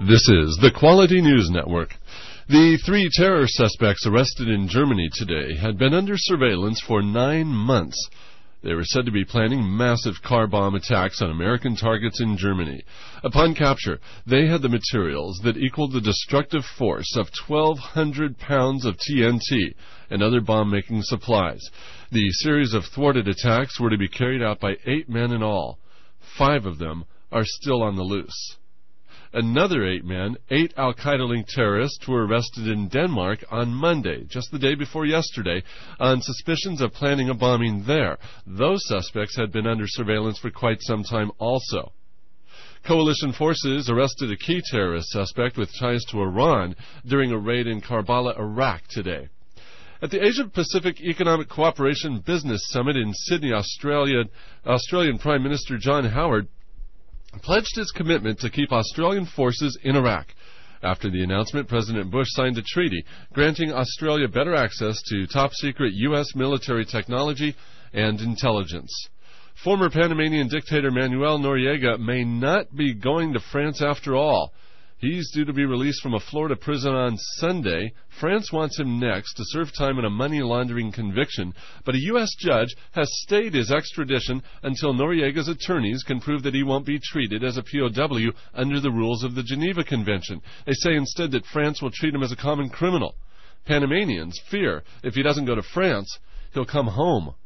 This is the Quality News Network. The 3 terror suspects arrested in Germany today had been under surveillance for 9 months. They were said to be planning massive car bomb attacks on American targets in Germany. Upon capture, they had the materials that equaled the destructive force of 1,200 pounds of TNT and other bomb-making supplies. The series of thwarted attacks were to be carried out by 8 men in all. 5 of them are still on the loose. Another 8 men, 8 al-Qaeda-linked terrorists, were arrested in Denmark on Monday, just the day before yesterday, on suspicions of planning a bombing there. Those suspects had been under surveillance for quite some time also. Coalition forces arrested a key terrorist suspect with ties to Iran during a raid in Karbala, Iraq today. At the Asia-Pacific Economic Cooperation Business Summit in Sydney, Australia, Australian Prime Minister John Howard pledged his commitment to keep Australian forces in Iraq. After the announcement, President Bush signed a treaty granting Australia better access to top-secret U.S. military technology and intelligence. Former Panamanian dictator Manuel Noriega may not be going to France after all. He's due to be released from a Florida prison on Sunday. France wants him next to serve time in a money laundering conviction, but a U.S. judge has stayed his extradition until Noriega's attorneys can prove that he won't be treated as a POW under the rules of the Geneva Convention. They say instead that France will treat him as a common criminal. Panamanians fear if he doesn't go to France, he'll come home.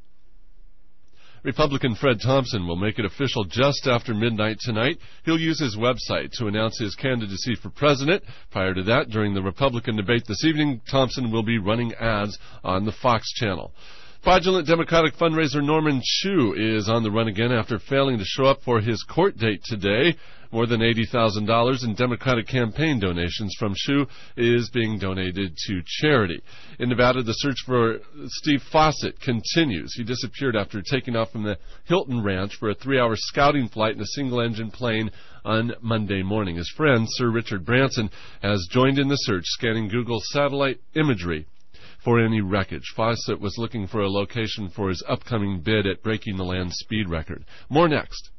Republican Fred Thompson will make it official just after midnight tonight. He'll use his website to announce his candidacy for president. Prior to that, during the Republican debate this evening, Thompson will be running ads on the Fox channel. Fraudulent Democratic fundraiser Norman Chu is on the run again after failing to show up for his court date today. More than $80,000 in Democratic campaign donations from Chu is being donated to charity. In Nevada, the search for Steve Fawcett continues. He disappeared after taking off from the Hilton Ranch for a 3-hour scouting flight in a single-engine plane on Monday morning. His friend, Sir Richard Branson, has joined in the search, scanning Google satellite imagery for any wreckage. Fawcett was looking for a location for his upcoming bid at breaking the land speed record. More next.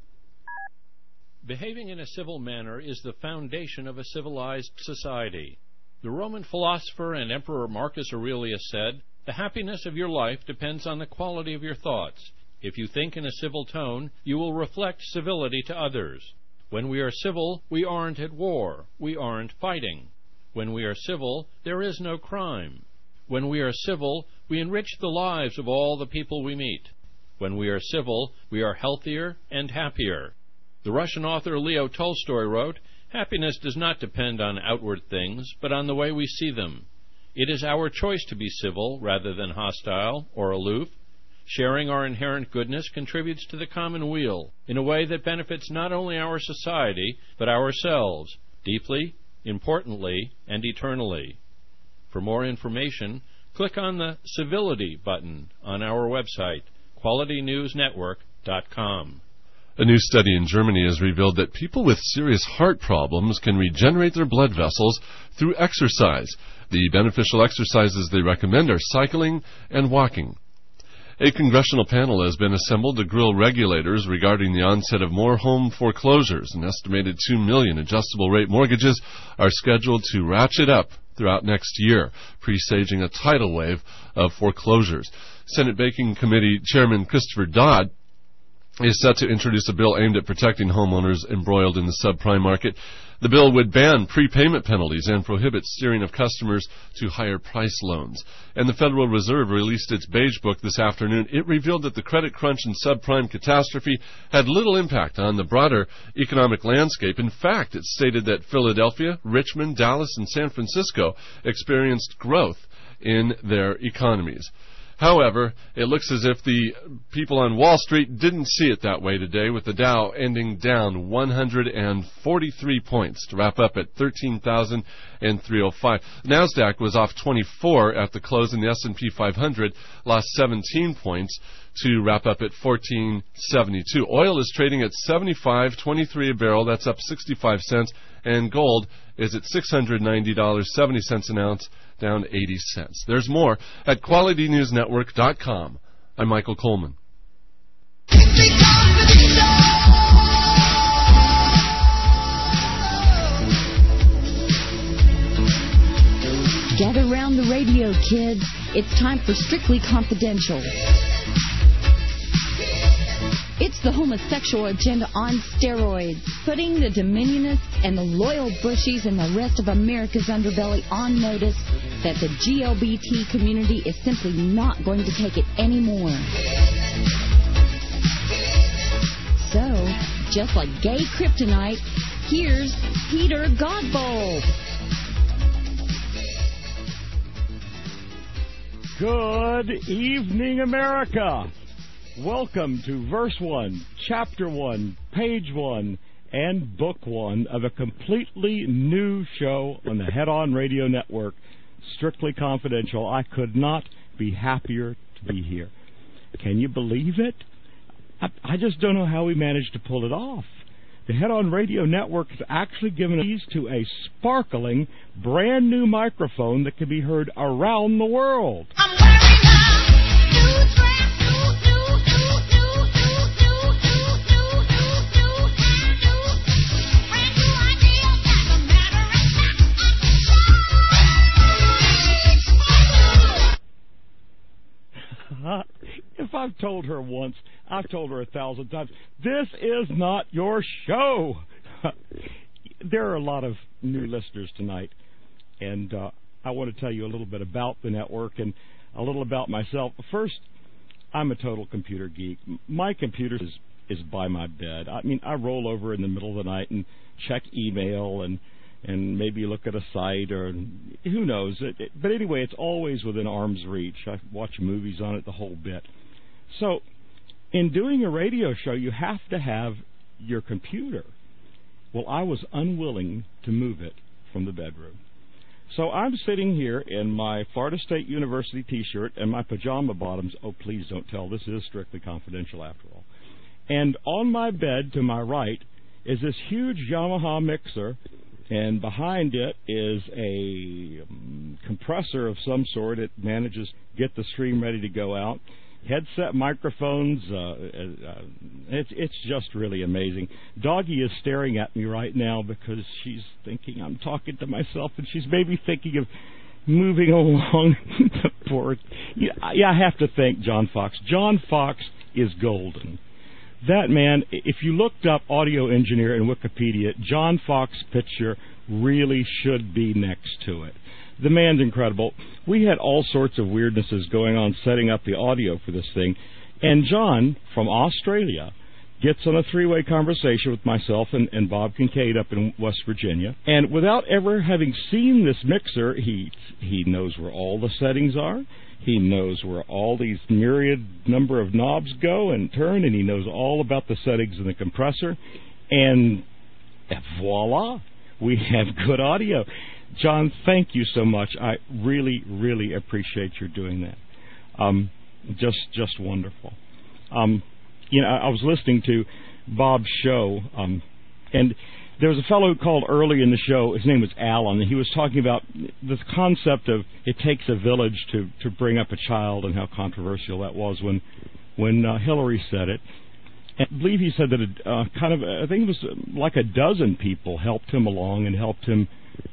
Behaving in a civil manner is the foundation of a civilized society. The Roman philosopher and Emperor Marcus Aurelius said, "The happiness of your life depends on the quality of your thoughts. If you think in a civil tone, you will reflect civility to others. When we are civil, we aren't at war. We aren't fighting. When we are civil, there is no crime. When we are civil, we enrich the lives of all the people we meet. When we are civil, we are healthier and happier." The Russian author Leo Tolstoy wrote, "Happiness does not depend on outward things, but on the way we see them. It is our choice to be civil rather than hostile or aloof. Sharing our inherent goodness contributes to the common weal in a way that benefits not only our society, but ourselves, deeply, importantly, and eternally." For more information, click on the Civility button on our website, QualityNewsNetwork.com. A new study in Germany has revealed that people with serious heart problems can regenerate their blood vessels through exercise. The beneficial exercises they recommend are cycling and walking. A congressional panel has been assembled to grill regulators regarding the onset of more home foreclosures. An estimated 2 million adjustable-rate mortgages are scheduled to ratchet up throughout next year, presaging a tidal wave of foreclosures. Senate Banking Committee Chairman Christopher Dodd is set to introduce a bill aimed at protecting homeowners embroiled in the subprime market. The bill would ban prepayment penalties and prohibit steering of customers to higher price loans. And the Federal Reserve released its Beige Book this afternoon. It revealed that the credit crunch and subprime catastrophe had little impact on the broader economic landscape. In fact, it stated that Philadelphia, Richmond, Dallas, and San Francisco experienced growth in their economies. However, it looks as if the people on Wall Street didn't see it that way today, with the Dow ending down 143 points to wrap up at 13,305. NASDAQ was off 24 at the close, and the S&P 500 lost 17 points to wrap up at 1472. Oil is trading at $75.23 a barrel. That's up 65 cents. And gold is at $690.70 an ounce, down 80 cents. There's more at QualityNewsNetwork.com. I'm Michael Coleman. Gather round the radio, kids. It's time for Strictly Confidential. It's the homosexual agenda on steroids, putting the Dominionists and the loyal Bushies and the rest of America's underbelly on notice that the GLBT community is simply not going to take it anymore. So, just like gay kryptonite, here's Peter Godbold. Good evening, America. Welcome to Verse 1, Chapter 1, Page 1, and Book 1 of a completely new show on the Head On Radio Network, Strictly Confidential. I could not be happier to be here. Can you believe it? I just don't know how we managed to pull it off. The Head On Radio Network has actually given keys to a sparkling, brand new microphone that can be heard around the world. I'm wearing a new dress. If I've told her once, I've told her 1,000 times, this is not your show. There are a lot of new listeners tonight, and I want to tell you a little bit about the network and a little about myself. First, I'm a total computer geek. My computer is by my bed. I mean, I roll over in the middle of the night and check email and maybe look at a site or who knows. But anyway, it's always within arm's reach. I watch movies on it, the whole bit. So in doing a radio show, you have to have your computer. Well, I was unwilling to move it from the bedroom. So I'm sitting here in my Florida State University T-shirt and my pajama bottoms. Oh, please don't tell. This is Strictly Confidential after all. And on my bed to my right is this huge Yamaha mixer, and behind it is a compressor of some sort. It manages to get the stream ready to go out. Headset microphones. It's just really amazing. Doggy is staring at me right now because she's thinking I'm talking to myself, and she's maybe thinking of moving along the board. Yeah, I have to thank John Fox. John Fox is golden. That man, if you looked up audio engineer in Wikipedia, John Fox's picture really should be next to it. The man's incredible. We had all sorts of weirdnesses going on setting up the audio for this thing, and John, from Australia, gets on a three-way conversation with myself and Bob Kincaid up in West Virginia, and without ever having seen this mixer, he knows where all the settings are. He knows where all these myriad number of knobs go and turn, and he knows all about the settings in the compressor. And voila, we have good audio. John, thank you so much. I really, really appreciate your doing that. Just wonderful. You know, I was listening to Bob's show, and there was a fellow who called early in the show. His name was Alan, and he was talking about the concept of it takes a village to bring up a child, and how controversial that was when Hillary said it. And I believe he said that I think it was like a dozen people helped him along and helped him,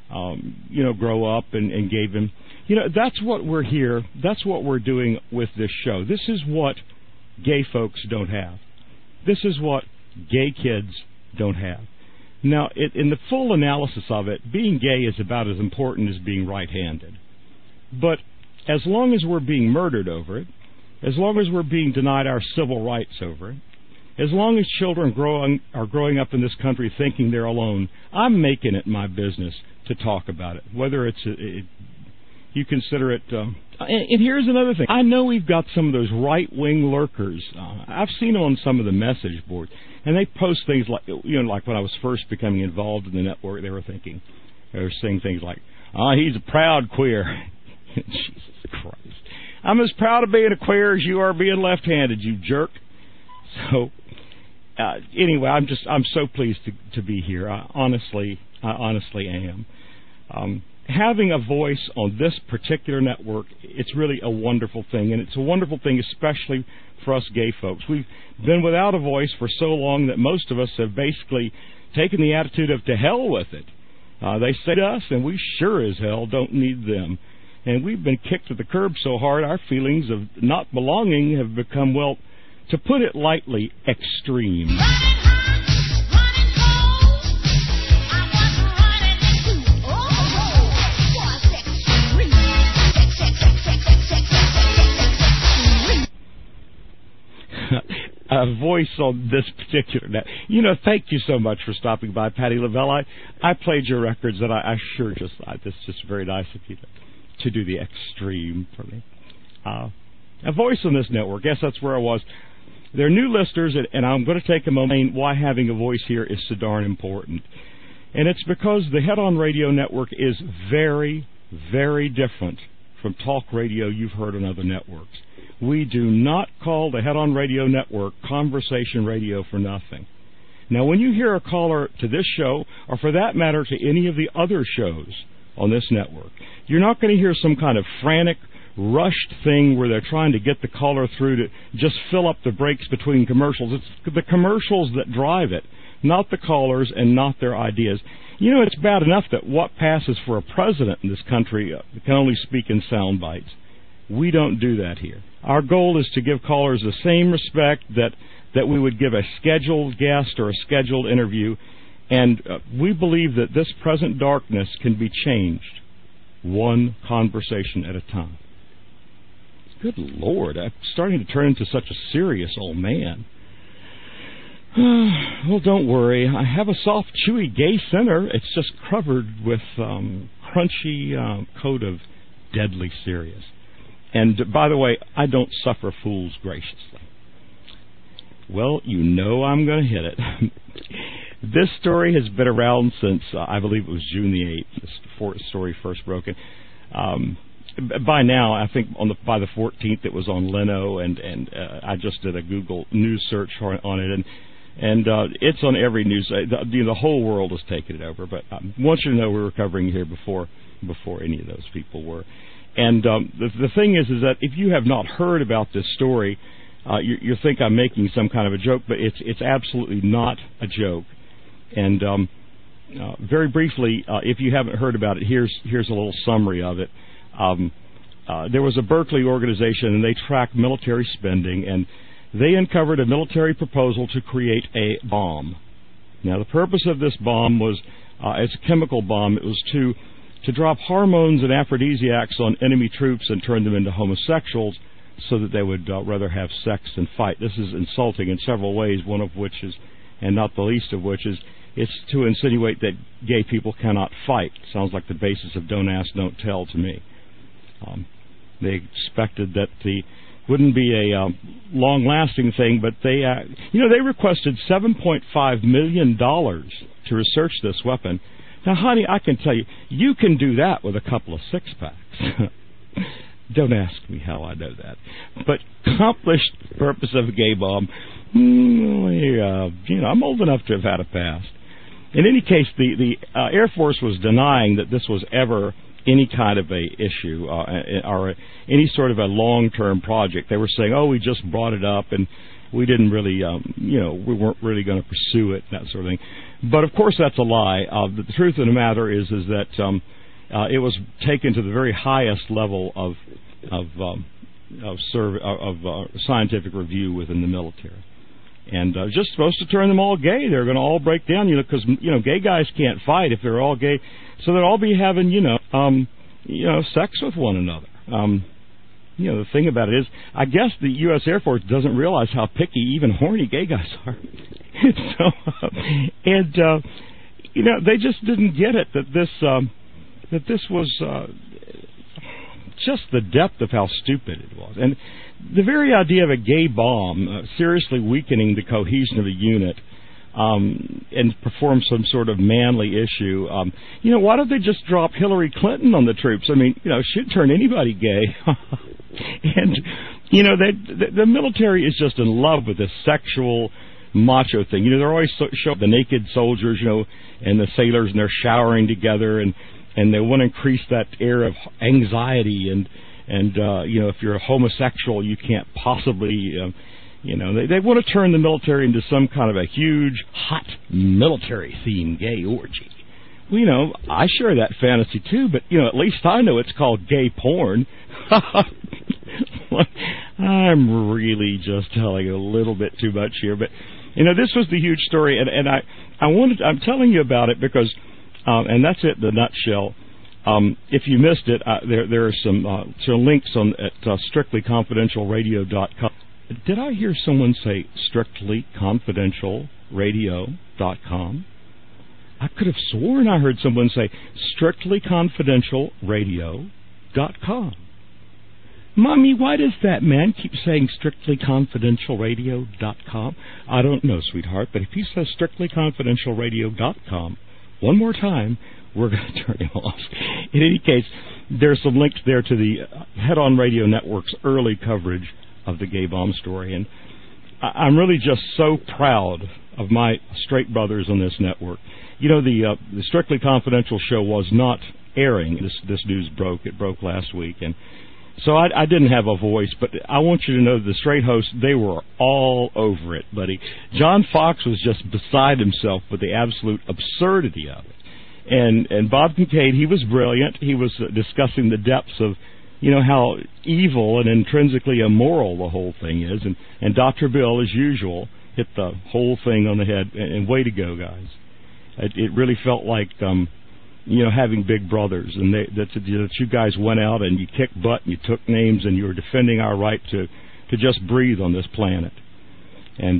grow up and gave him. That's what we're here. That's what we're doing with this show. This is what gay folks don't have. This is what gay kids don't have. Now, in the full analysis of it, being gay is about as important as being right-handed. But as long as we're being murdered over it, as long as we're being denied our civil rights over it, as long as children are growing up in this country thinking they're alone, I'm making it my business to talk about it, whether you consider it. And here's another thing. I know we've got some of those right-wing lurkers. I've seen them on some of the message boards, and they post things like, like when I was first becoming involved in the network, they were saying things like, he's a proud queer. Jesus Christ. I'm as proud of being a queer as you are being left-handed, you jerk. So, anyway, I'm so pleased to be here. I honestly am. Having a voice on this particular network, it's really a wonderful thing, and it's a wonderful thing especially for us gay folks. We've been without a voice for so long that most of us have basically taken the attitude of to hell with it. They say to us, and we sure as hell don't need them. And we've been kicked to the curb so hard, our feelings of not belonging have become, well, to put it lightly, extreme. Running hot, running cold. I was running into was extreme. A voice on this particular net. You know, thank you so much for stopping by, Patti LaBelle. I played your records, and I sure just thought this is just very nice of you to do the extreme for me. A voice on this network. Yes, that's where I was. There are new listeners, and I'm going to take a moment why having a voice here is so darn important. And it's because the Head On Radio Network is very, very different from talk radio you've heard on other networks. We do not call the Head On Radio Network conversation radio for nothing. Now, when you hear a caller to this show, or for that matter to any of the other shows on this network, you're not going to hear some kind of frantic, rushed thing where they're trying to get the caller through to just fill up the breaks between commercials. It's the commercials that drive it, not the callers and not their ideas. You know, it's bad enough that what passes for a president in this country can only speak in sound bites. We don't do that here. Our goal is to give callers the same respect that we would give a scheduled guest or a scheduled interview, and we believe that this present darkness can be changed one conversation at a time. Good Lord, I'm starting to turn into such a serious old man. Well, don't worry. I have a soft, chewy gay center. It's just covered with crunchy coat of deadly serious. And, by the way, I don't suffer fools graciously. Well, you know I'm going to hit it. This story has been around since, I believe it was June the 8th, this story first broken. By now, I think by the 14th, it was on Leno, and I just did a Google News search on it, and it's on every news. The whole world has taken it over, but I want you to know we were covering it here before any of those people were. And the thing is that if you have not heard about this story, you think I'm making some kind of a joke, but it's absolutely not a joke. And very briefly, if you haven't heard about it, here's a little summary of it. There was a Berkeley organization, and they track military spending, and they uncovered a military proposal to create a bomb. Now, the purpose of this bomb was, as a chemical bomb, it was to drop hormones and aphrodisiacs on enemy troops and turn them into homosexuals so that they would rather have sex than fight. This is insulting in several ways, one of which is, and not the least of which is, it's to insinuate that gay people cannot fight. Sounds like the basis of don't ask, don't tell to me. They expected that wouldn't be a long-lasting thing, but they requested $7.5 million to research this weapon. Now, honey, I can tell you, you can do that with a couple of six-packs. Don't ask me how I know that. But accomplished purpose of a gay bomb, I'm old enough to have had a past. In any case, the Air Force was denying that this was ever any kind of a issue or any sort of a long-term project. They were saying, we just brought it up and we didn't really, we weren't really going to pursue it, that sort of thing. But, of course, that's a lie. The truth of the matter is that it was taken to the very highest level of scientific review within the military. And just supposed to turn them all gay. They're going to all break down, because, gay guys can't fight if they're all gay. So they'll all be having, sex with one another. The thing about it is, I guess the U.S. Air Force doesn't realize how picky, even horny gay guys are. They just didn't get it that this was just the depth of how stupid it was. And the very idea of a gay bomb seriously weakening the cohesion of a unit and perform some sort of manly issue. Why don't they just drop Hillary Clinton on the troops? I mean, she'd turn anybody gay. And, the military is just in love with this sexual macho thing. They're always show the naked soldiers, and the sailors, and they're showering together, and they want to increase that air of anxiety, and if you're a homosexual, you can't possibly, they want to turn the military into some kind of a huge, hot, military-themed gay orgy. Well, I share that fantasy too, but, at least I know it's called gay porn. I'm really just telling a little bit too much here, but, this was the huge story, and I'm telling you about it because, and that's it in a nutshell. If you missed it, there are some links at strictlyconfidentialradio.com. Did I hear someone say strictlyconfidentialradio.com? I could have sworn I heard someone say strictlyconfidentialradio.com. Mommy, why does that man keep saying strictlyconfidentialradio.com? I don't know, sweetheart, but if he says strictlyconfidentialradio.com one more time, we're going to turn him off. In any case, there's some links there to the Head On Radio Network's early coverage of the gay bomb story, and I'm really just so proud of my straight brothers on this network. The Strictly Confidential show was not airing. This news broke. It broke last week, and so I didn't have a voice, but I want you to know the straight hosts, they were all over it, buddy. John Fox was just beside himself with the absolute absurdity of it. And Bob Kincaid, he was brilliant. He was discussing the depths of, how evil and intrinsically immoral the whole thing is. And Dr. Bill, as usual, hit the whole thing on the head. And way to go, guys. It really felt like, having big brothers. And that you guys went out and you kicked butt and you took names and you were defending our right to just breathe on this planet. And,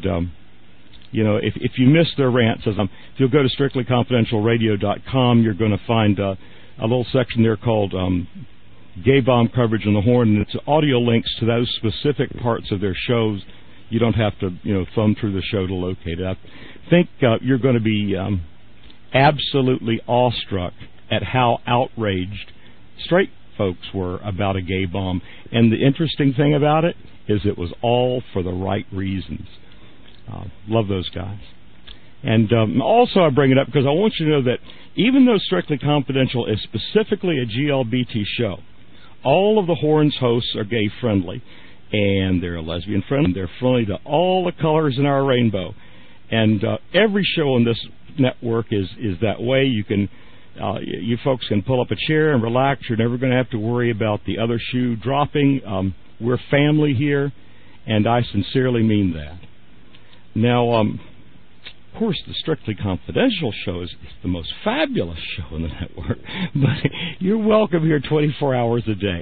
if you missed their rants, if you'll go to strictlyconfidentialradio.com, you're going to find a little section there called Gay Bomb Coverage on the Horn, and it's audio links to those specific parts of their shows. You don't have to, thumb through the show to locate it. I think you're going to be absolutely awestruck at how outraged straight folks were about a gay bomb. And the interesting thing about it is it was all for the right reasons. Love those guys. And also I bring it up because I want you to know that even though Strictly Confidential is specifically a GLBT show, all of the Horns hosts are gay-friendly, and they're lesbian-friendly. They're friendly to all the colors in our rainbow. And every show on this network is that way. You can, you folks can pull up a chair and relax. You're never going to have to worry about the other shoe dropping. We're family here, and I sincerely mean that. Now, of course, the Strictly Confidential show is the most fabulous show in the network, but you're welcome here 24 hours a day.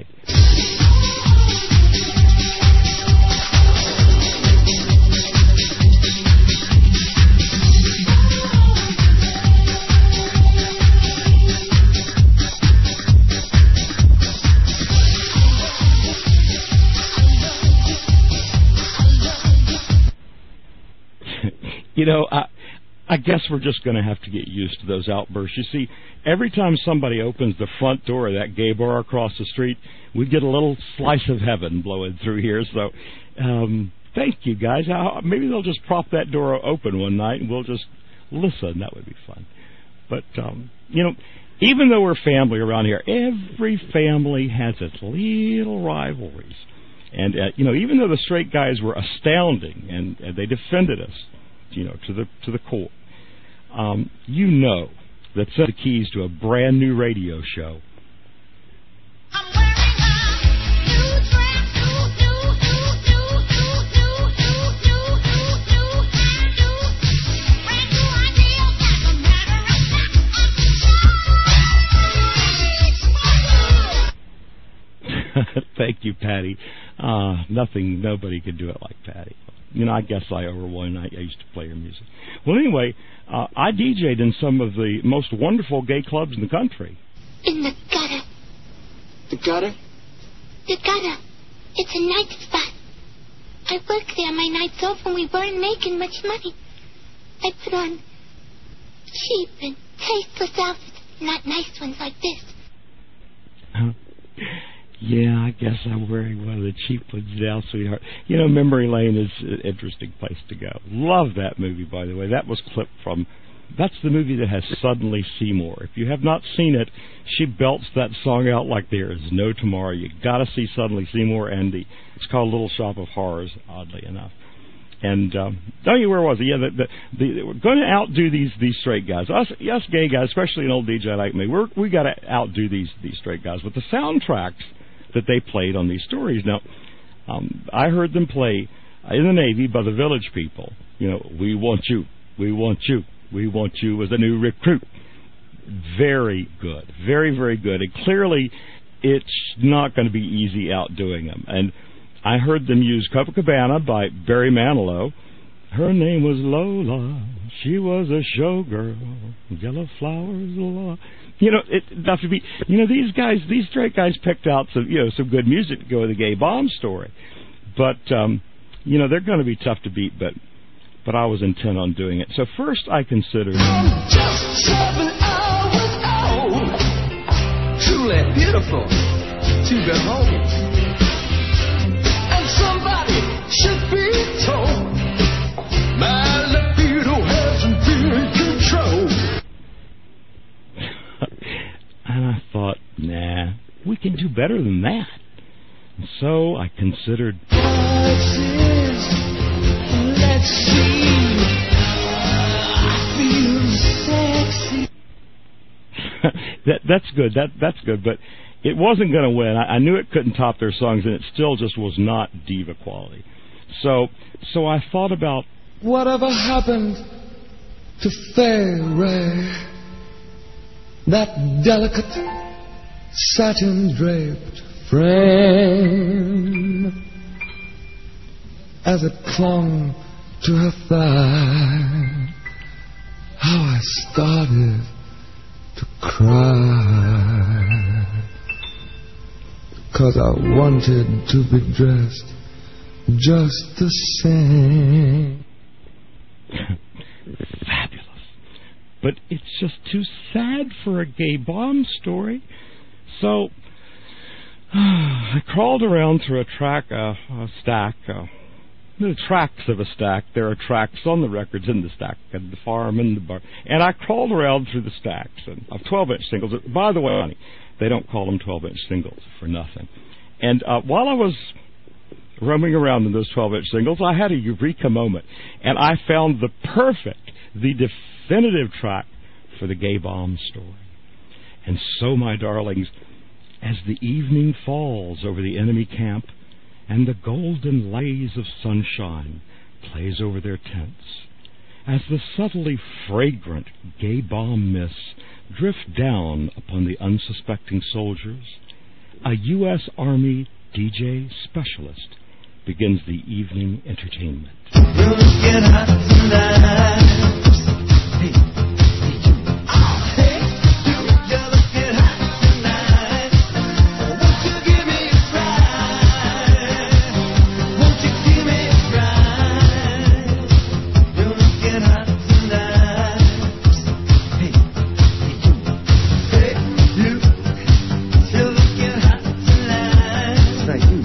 I guess we're just going to have to get used to those outbursts. You see, every time somebody opens the front door of that gay bar across the street, we get a little slice of heaven blowing through here. So, thank you, guys. Maybe they'll just prop that door open one night and we'll just listen. That would be fun. But, even though we're family around here, every family has its little rivalries. And, even though the straight guys were astounding and they defended us, to the core. That's the keys to a brand new radio show. I'm wearing a new dress, brand new ideal, as a matter of fact. Thank you, Patty. Nobody could do it like Patty. I guess I owe her one. I used to play her music. Well, anyway, I DJ'd in some of the most wonderful gay clubs in the country. In the gutter. The gutter? The gutter. It's a night spot. I worked there my nights off when we weren't making much money. I put on cheap and tasteless outfits, not nice ones like this. Yeah, I guess I'm wearing one of the cheap ones now, sweetheart. Memory Lane is an interesting place to go. Love that movie, by the way. That was clipped from... That's the movie that has Suddenly Seymour. If you have not seen it, she belts that song out like there is no tomorrow. You got to see Suddenly Seymour, and it's called Little Shop of Horrors, oddly enough. And where was it? Yeah, we're going to outdo these straight guys. Us gay guys, especially an old DJ like me, we got to outdo these straight guys with the soundtracks that they played on these stories. Now, I heard them play in the Navy by the Village People. You know, we want you, we want you, we want you as a new recruit. Very good, very, very good. And clearly, it's not going to be easy outdoing them. And I heard them use Copacabana by Barry Manilow. Her name was Lola. She was a showgirl. Yellow flowers, Lola. You know, these guys, these straight guys picked out some good music to go with the Gay Bomb story. But, they're going to be tough to beat, but I was intent on doing it. So first I considered... I'm just 7 hours old. Truly beautiful to behold. Somebody should be told my libido hasn't been in control. And I thought, nah, we can do better than that. And so I considered... Let's see. I feel sexy. That's good. That's good, but... It wasn't going to win. I knew it couldn't top their songs, and it still just was not diva quality. So I thought about... Whatever happened to Fairy, that delicate satin-draped frame, as it clung to her thigh, how I started to cry. 'Cause I wanted to be dressed just the same. Fabulous. But it's just too sad for a Gay Bomb story. So I crawled around through a stack, the tracks of a stack. There are tracks on the records in the stack, and the farm and the bar. And I crawled around through the stacks of 12-inch singles. By the way, honey, they don't call them 12-inch singles for nothing. And while I was roaming around in those 12-inch singles, I had a eureka moment. And I found the definitive track for the Gay Bomb story. And so, my darlings, as the evening falls over the enemy camp and the golden lays of sunshine plays over their tents, as the subtly fragrant Gay Bomb mists drift down upon the unsuspecting soldiers, a U.S. Army DJ specialist begins the evening entertainment. You're looking hot tonight. Hey, you're looking hot tonight. Won't you give me a try? Won't you give me a try? You're looking hot tonight. Hey, you're looking hot tonight. Thank you.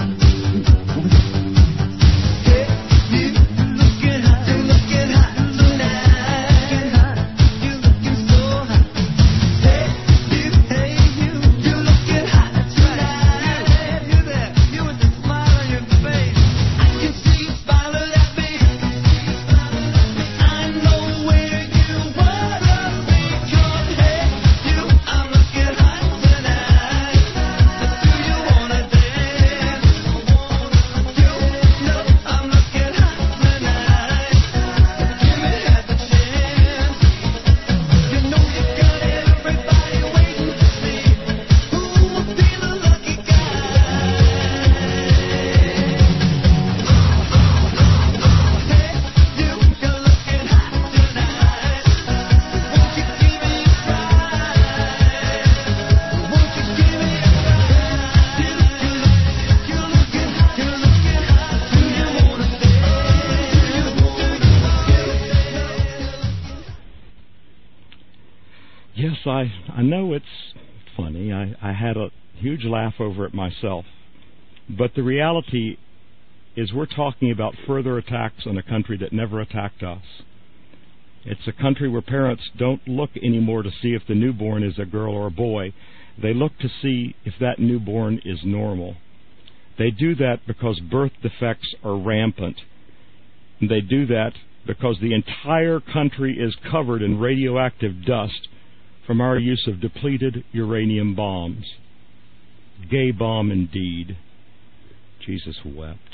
Yes, I know it's funny. I had a huge laugh over it myself. But the reality is we're talking about further attacks on a country that never attacked us. It's a country where parents don't look anymore to see if the newborn is a girl or a boy. They look to see if that newborn is normal. They do that because birth defects are rampant. And they do that because the entire country is covered in radioactive dust from our use of depleted uranium bombs. Gay bomb indeed. Jesus wept.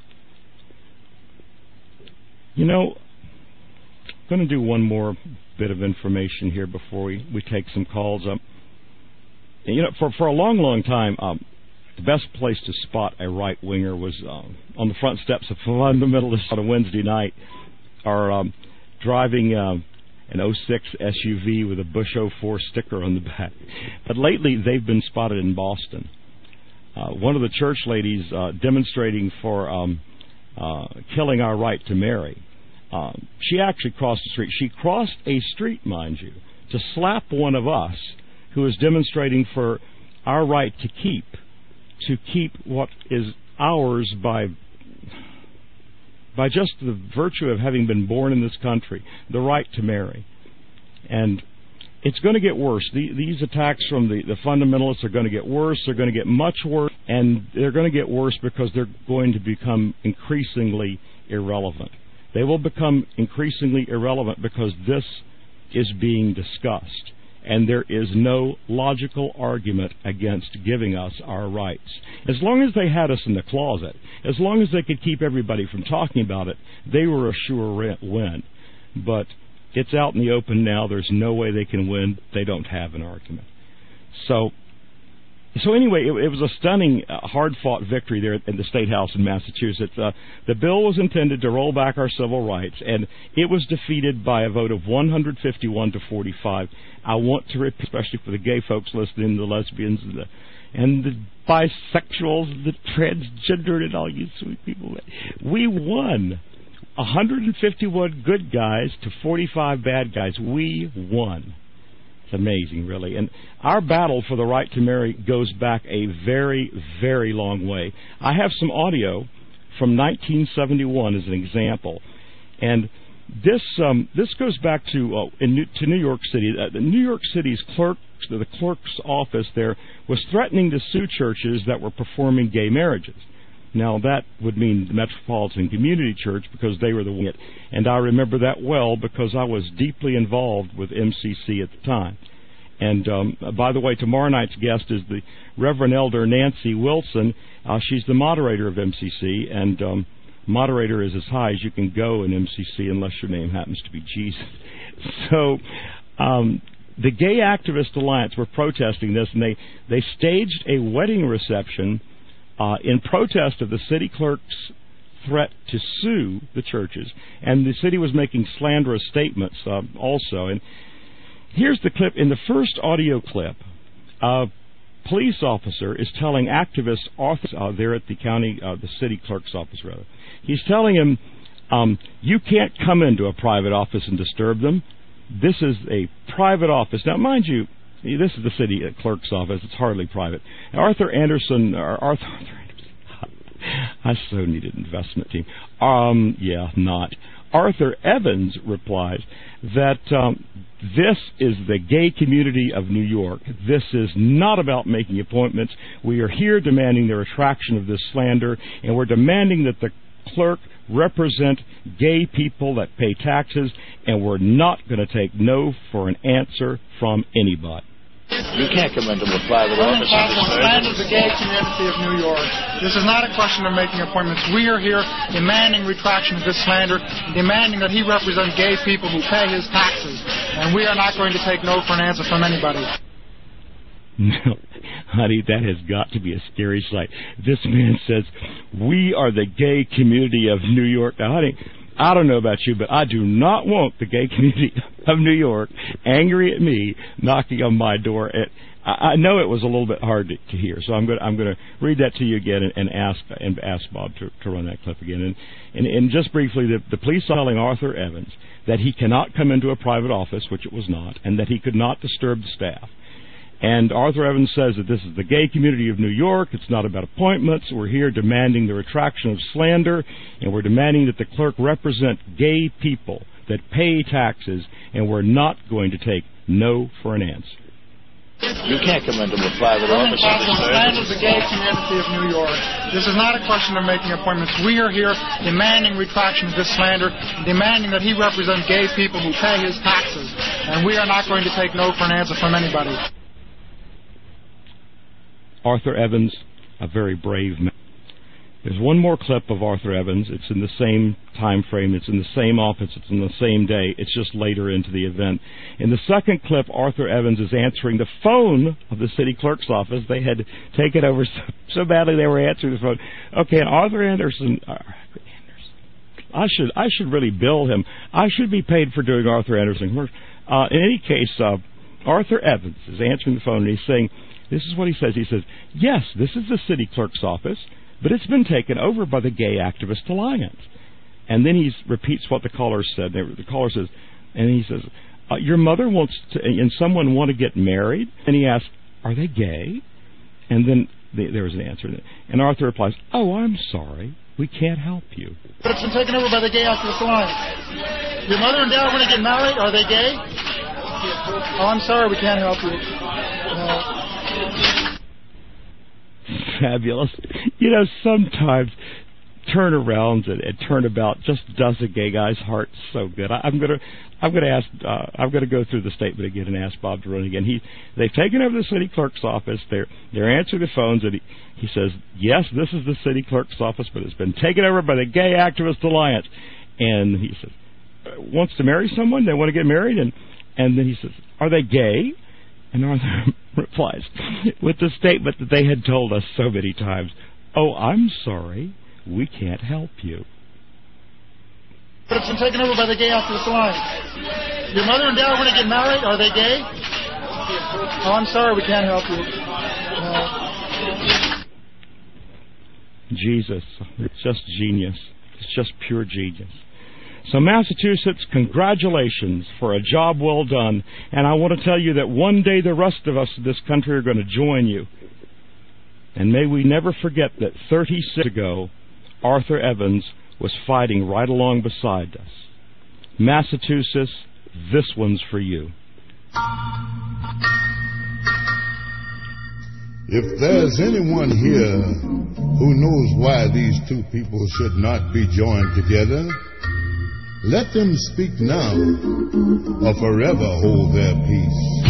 You know, I'm going to do one more bit of information here before we take some calls up. You know, for a long time, the best place to spot a right-winger was on the front steps of Fundamentalists on a Wednesday night, or driving an 06 SUV with a Bush 04 sticker on the back. But lately, they've been spotted in Boston. One of the church ladies demonstrating for killing our right to marry. She actually crossed the street. She crossed a street, mind you, to slap one of us who is demonstrating for our right to keep what is ours by just the virtue of having been born in this country, the right to marry. And it's going to get worse. These attacks from the fundamentalists are going to get worse. They're going to get much worse, and they're going to get worse because they're going to become increasingly irrelevant. They will become increasingly irrelevant because this is being discussed, and there is no logical argument against giving us our rights. As long as they had us in the closet, as long as they could keep everybody from talking about it, they were a sure win. But it's out in the open now. There's no way they can win. They don't have an argument. So anyway, it was a stunning, hard-fought victory there in the State House in Massachusetts. The bill was intended to roll back our civil rights, and it was defeated by a vote of 151 to 45. I want to repeat, especially for the gay folks listening, the lesbians, and the bisexuals, the transgendered, and all you sweet people. We won. 151 good guys to 45 bad guys. We won. It's amazing, really. And our battle for the right to marry goes back a very, very long way. I have some audio from 1971 as an example. And this goes back to New York City. New York City's the clerk's office there was threatening to sue churches that were performing gay marriages. Now, that would mean the Metropolitan Community Church, because they were the one. And I remember that well because I was deeply involved with MCC at the time. And, by the way, tomorrow night's guest is the Reverend Elder Nancy Wilson. She's the moderator of MCC, and moderator is as high as you can go in MCC unless your name happens to be Jesus. So the Gay Activist Alliance were protesting this, and they staged a wedding reception in protest of the city clerk's threat to sue the churches. And the city was making slanderous statements also. And here's the clip. In the first audio clip, a police officer is telling activist Arthur there at the city clerk's office, rather. He's telling him, you can't come into a private office and disturb them. This is a private office. Now, mind you, this is the city clerk's office. It's hardly private. Arthur Anderson, I so need an investment team. Arthur Evans replies that this is the gay community of New York. This is not about making appointments. We are here demanding the retraction of this slander, and we're demanding that the clerk represent gay people that pay taxes, and we're not going to take no for an answer from anybody. You can't come into a private office and slander the gay community of New York. This is not a question of making appointments. We are here demanding retraction of this slander, demanding that he represent gay people who pay his taxes, and we are not going to take no for an answer from anybody. No, honey, that has got to be a scary sight. This man says, we are the gay community of New York. Now, honey, I don't know about you, but I do not want the gay community of New York angry at me, knocking on my door. I know it was a little bit hard to hear, so I'm going to read that to you again and ask Bob to run that clip again. And just briefly, the police are telling Arthur Evans that he cannot come into a private office, which it was not, and that he could not disturb the staff. And Arthur Evans says that this is the gay community of New York. It's not about appointments. We're here demanding the retraction of slander, and we're demanding that the clerk represent gay people that pay taxes, and we're not going to take no for an answer. You can't come into a private Women office talk and to the disturb standards of the gay community of New York. This is not a question of making appointments. We are here demanding retraction of this slander, demanding that he represent gay people who pay his taxes. And we are not going to take no for an answer from anybody. Arthur Evans, a very brave man. There's one more clip of Arthur Evans. It's in the same time frame. It's in the same office. It's in the same day. It's just later into the event. In the second clip, Arthur Evans is answering the phone of the city clerk's office. They had taken over so badly they were answering the phone. Okay, and Arthur Anderson. I should really bill him. I should be paid for doing Arthur Anderson. In any case, Arthur Evans is answering the phone, and he's saying, this is what he says. He says, yes, this is the city clerk's office, but it's been taken over by the Gay Activist Alliance. And then he repeats what the caller said. The caller says, and he says, your mother wants to, and someone want to get married? And he asks, are they gay? And then there was an answer. And Arthur replies, oh, I'm sorry. We can't help you. But it's been taken over by the Gay Activist Alliance. Your mother and dad want to get married? Are they gay? Oh, I'm sorry. We can't help you. Fabulous. You know, sometimes turnarounds and turnabout just does a gay guy's heart so good. I'm gonna go through the statement again and ask Bob to run again. They've taken over the city clerk's office. They're answering the phones, and he says, yes, this is the city clerk's office, but it's been taken over by the Gay Activist Alliance. And he says, wants to marry someone? They want to get married? And then he says, are they gay? And Arthur replies with the statement that they had told us so many times, oh, I'm sorry, we can't help you. But it's been taken over by the Gay Activist Alliance. Your mother and dad want to get married? Are they gay? Oh, I'm sorry, we can't help you. Jesus, it's just genius. It's just pure genius. So Massachusetts, congratulations for a job well done. And I want to tell you that one day the rest of us in this country are going to join you. And may we never forget that 36 ago, Arthur Evans was fighting right along beside us. Massachusetts, this one's for you. If there's anyone here who knows why these two people should not be joined together, let them speak now or forever hold their peace.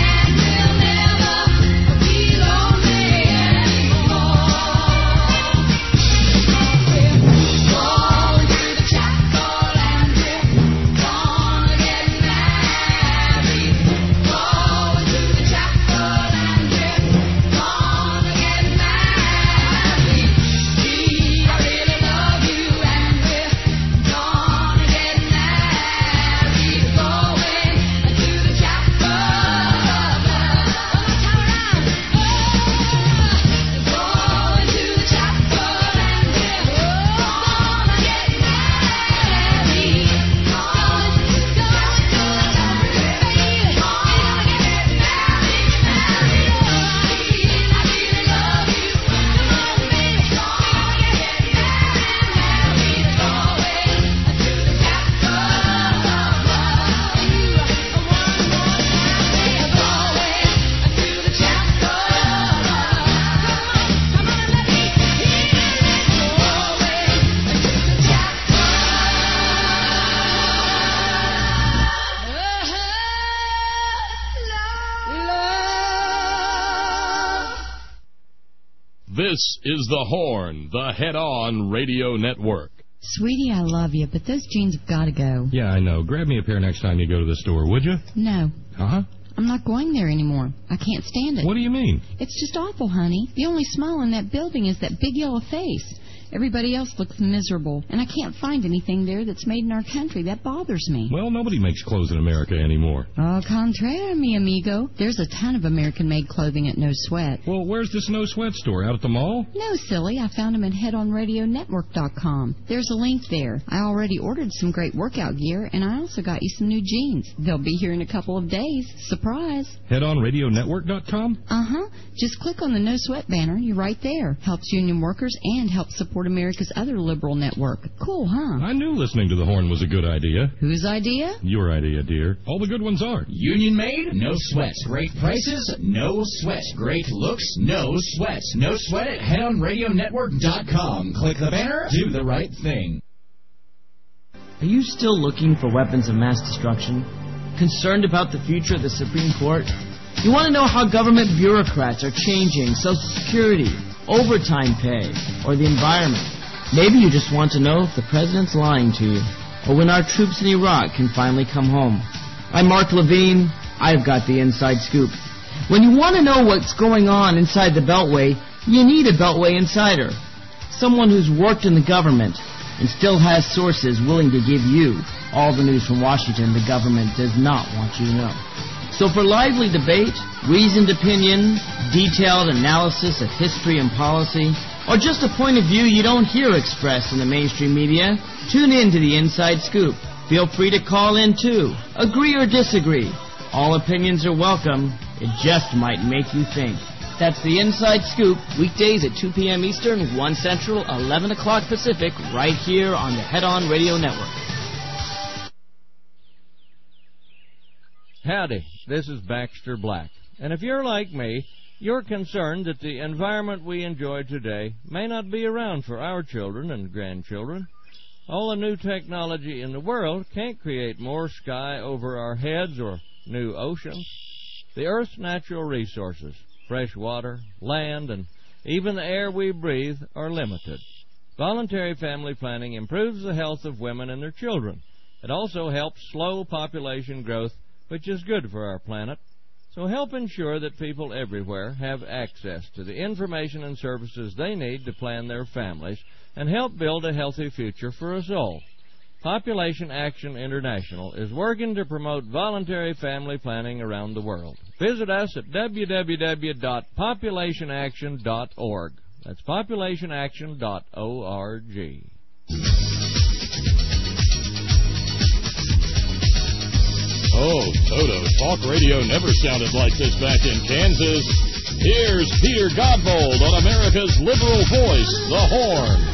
This is The Horn, the head-on radio network. Sweetie, I love you, but those jeans have got to go. Yeah, I know. Grab me a pair next time you go to the store, would you? No. Huh? I'm not going there anymore. I can't stand it. What do you mean? It's just awful, honey. The only smile in that building is that big yellow face. Everybody else looks miserable, and I can't find anything there that's made in our country. That bothers me. Well, nobody makes clothes in America anymore. Au contraire, mi amigo. There's a ton of American-made clothing at No Sweat. Well, where's this No Sweat store? Out at the mall? No, silly. I found them at headonradionetwork.com. There's a link there. I already ordered some great workout gear, and I also got you some new jeans. They'll be here in a couple of days. Surprise. Headonradionetwork.com? Uh-huh. Just click on the No Sweat banner. You're right there. Helps union workers and helps support support America's other liberal network. Cool, huh? I knew listening to the Horn was a good idea. Whose idea? Your idea, dear. All the good ones are. Union made, no sweats. Great prices, no sweats. Great looks, no sweats. No sweat at headonradionetwork.com. Click the banner, do the right thing. Are you still looking for weapons of mass destruction? Concerned about the future of the Supreme Court? You want to know how government bureaucrats are changing Social Security, overtime pay, or the environment? Maybe you just want to know if the president's lying to you, or when our troops in Iraq can finally come home. I'm Mark Levine. I've got the inside scoop. When you want to know what's going on inside the Beltway, you need a Beltway insider. Someone who's worked in the government and still has sources willing to give you all the news from Washington the government does not want you to know. So for lively debate, reasoned opinion, detailed analysis of history and policy, or just a point of view you don't hear expressed in the mainstream media, tune in to the Inside Scoop. Feel free to call in too. Agree or disagree. All opinions are welcome. It just might make you think. That's the Inside Scoop, weekdays at 2 p.m. Eastern, 1 Central, 11 o'clock Pacific, right here on the Head On Radio Network. Howdy, this is Baxter Black. And if you're like me, you're concerned that the environment we enjoy today may not be around for our children and grandchildren. All the new technology in the world can't create more sky over our heads or new oceans. The Earth's natural resources, fresh water, land, and even the air we breathe are limited. Voluntary family planning improves the health of women and their children. It also helps slow population growth, which is good for our planet. So help ensure that people everywhere have access to the information and services they need to plan their families and help build a healthy future for us all. Population Action International is working to promote voluntary family planning around the world. Visit us at www.populationaction.org. That's populationaction.org. Oh, Toto, talk radio never sounded like this back in Kansas. Here's Peter Godbold on America's liberal voice, The Horn.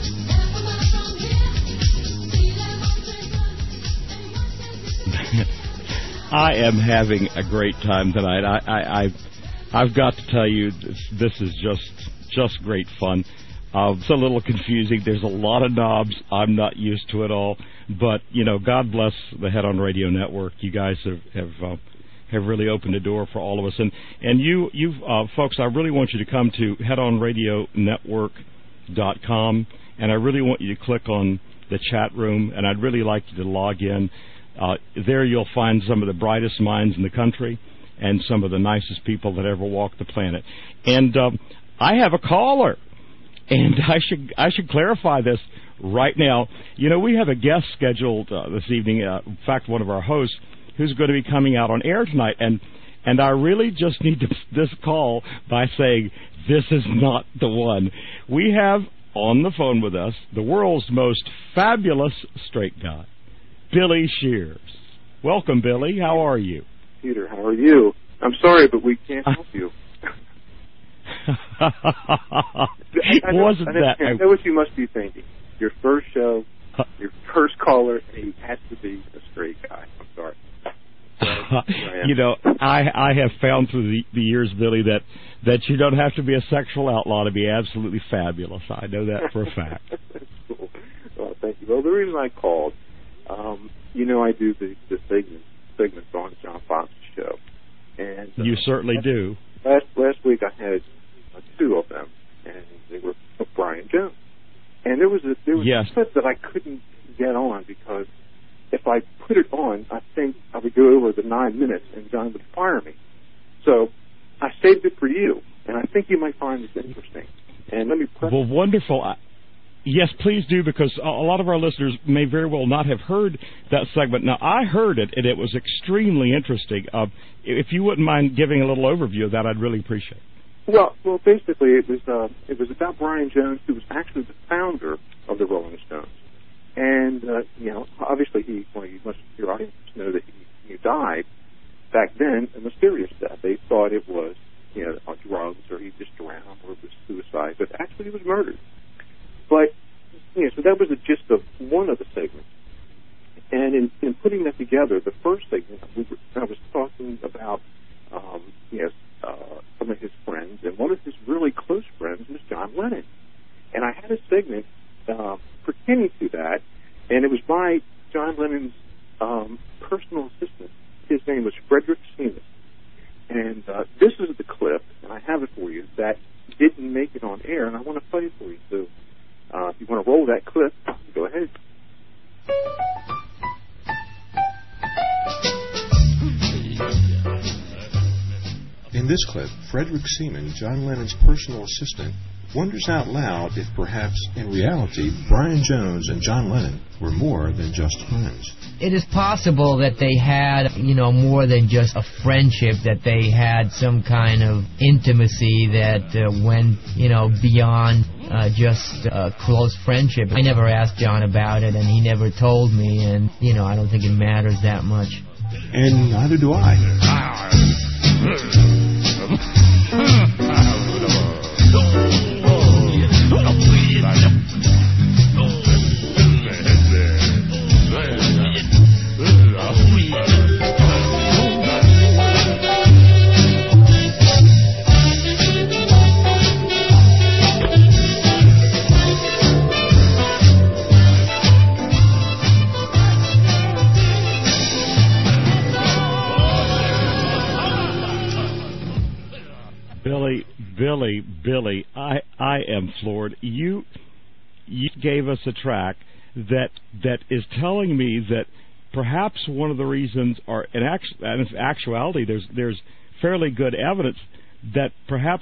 I am having a great time tonight. I've got to tell you, this is just great fun. It's a little confusing. There's a lot of knobs. I'm not used to it all. But, you know, God bless the Head On Radio Network. You guys have really opened the door for all of us. And you folks, I really want you to come to headonradionetwork.com, and I really want you to click on the chat room, and I'd really like you to log in. There you'll find some of the brightest minds in the country and some of the nicest people that ever walked the planet. And I have a caller, and I should clarify this right now. You know, we have a guest scheduled this evening, in fact, one of our hosts, who's going to be coming out on air tonight. And I really just need this call by saying, this is not the one. We have on the phone with us the world's most fabulous straight guy, Billy Shears. Welcome, Billy. How are you? Peter, how are you? I'm sorry, but we can't help you. I know what you must be thinking. Your first show, your first caller, and he has to be a straight guy. I'm sorry. You know, I have found through the years, Billy, that you don't have to be a sexual outlaw to be absolutely fabulous. I know that for a fact. That's cool. Well, thank you. Well, the reason I called, you know, I do the segments on John Fox's show, and you certainly do. Last week I had two of them, and they were of Brian Jones. And there was a clip that I couldn't get on because if I put it on, I think I would go over the 9 minutes and John would fire me. So I saved it for you, and I think you might find this interesting. And let me Well, wonderful. Yes, please do, because a lot of our listeners may very well not have heard that segment. Now, I heard it, and it was extremely interesting. If you wouldn't mind giving a little overview of that, I'd really appreciate it. Well, basically, it was about Brian Jones, who was actually the founder of the Rolling Stones, and you know, obviously, your audience know that he died back then, a mysterious death. They thought it was, you know, on drugs, or he just drowned, or it was suicide, but actually, he was murdered. But so that was the gist of one of the segments. And in putting that together, the first segment, I was talking about some of his friends, and one of his really close friends was John Lennon. And I had a segment pertaining to that, and it was by John Lennon's personal assistant. His name was Frederick Seaman. And this is the clip, and I have it for you, that didn't make it on air, and I want to play it for you. So if you want to roll that clip, go ahead. In this clip, Frederick Seaman, John Lennon's personal assistant, wonders out loud if perhaps, in reality, Brian Jones and John Lennon were more than just friends. It is possible that they had, more than just a friendship, that they had some kind of intimacy that went, beyond just a close friendship. I never asked John about it, and he never told me, and, I don't think it matters that much. And neither do I. Billy, I am floored. You gave us a track that is telling me that perhaps one of the reasons, or in actuality, there's fairly good evidence that perhaps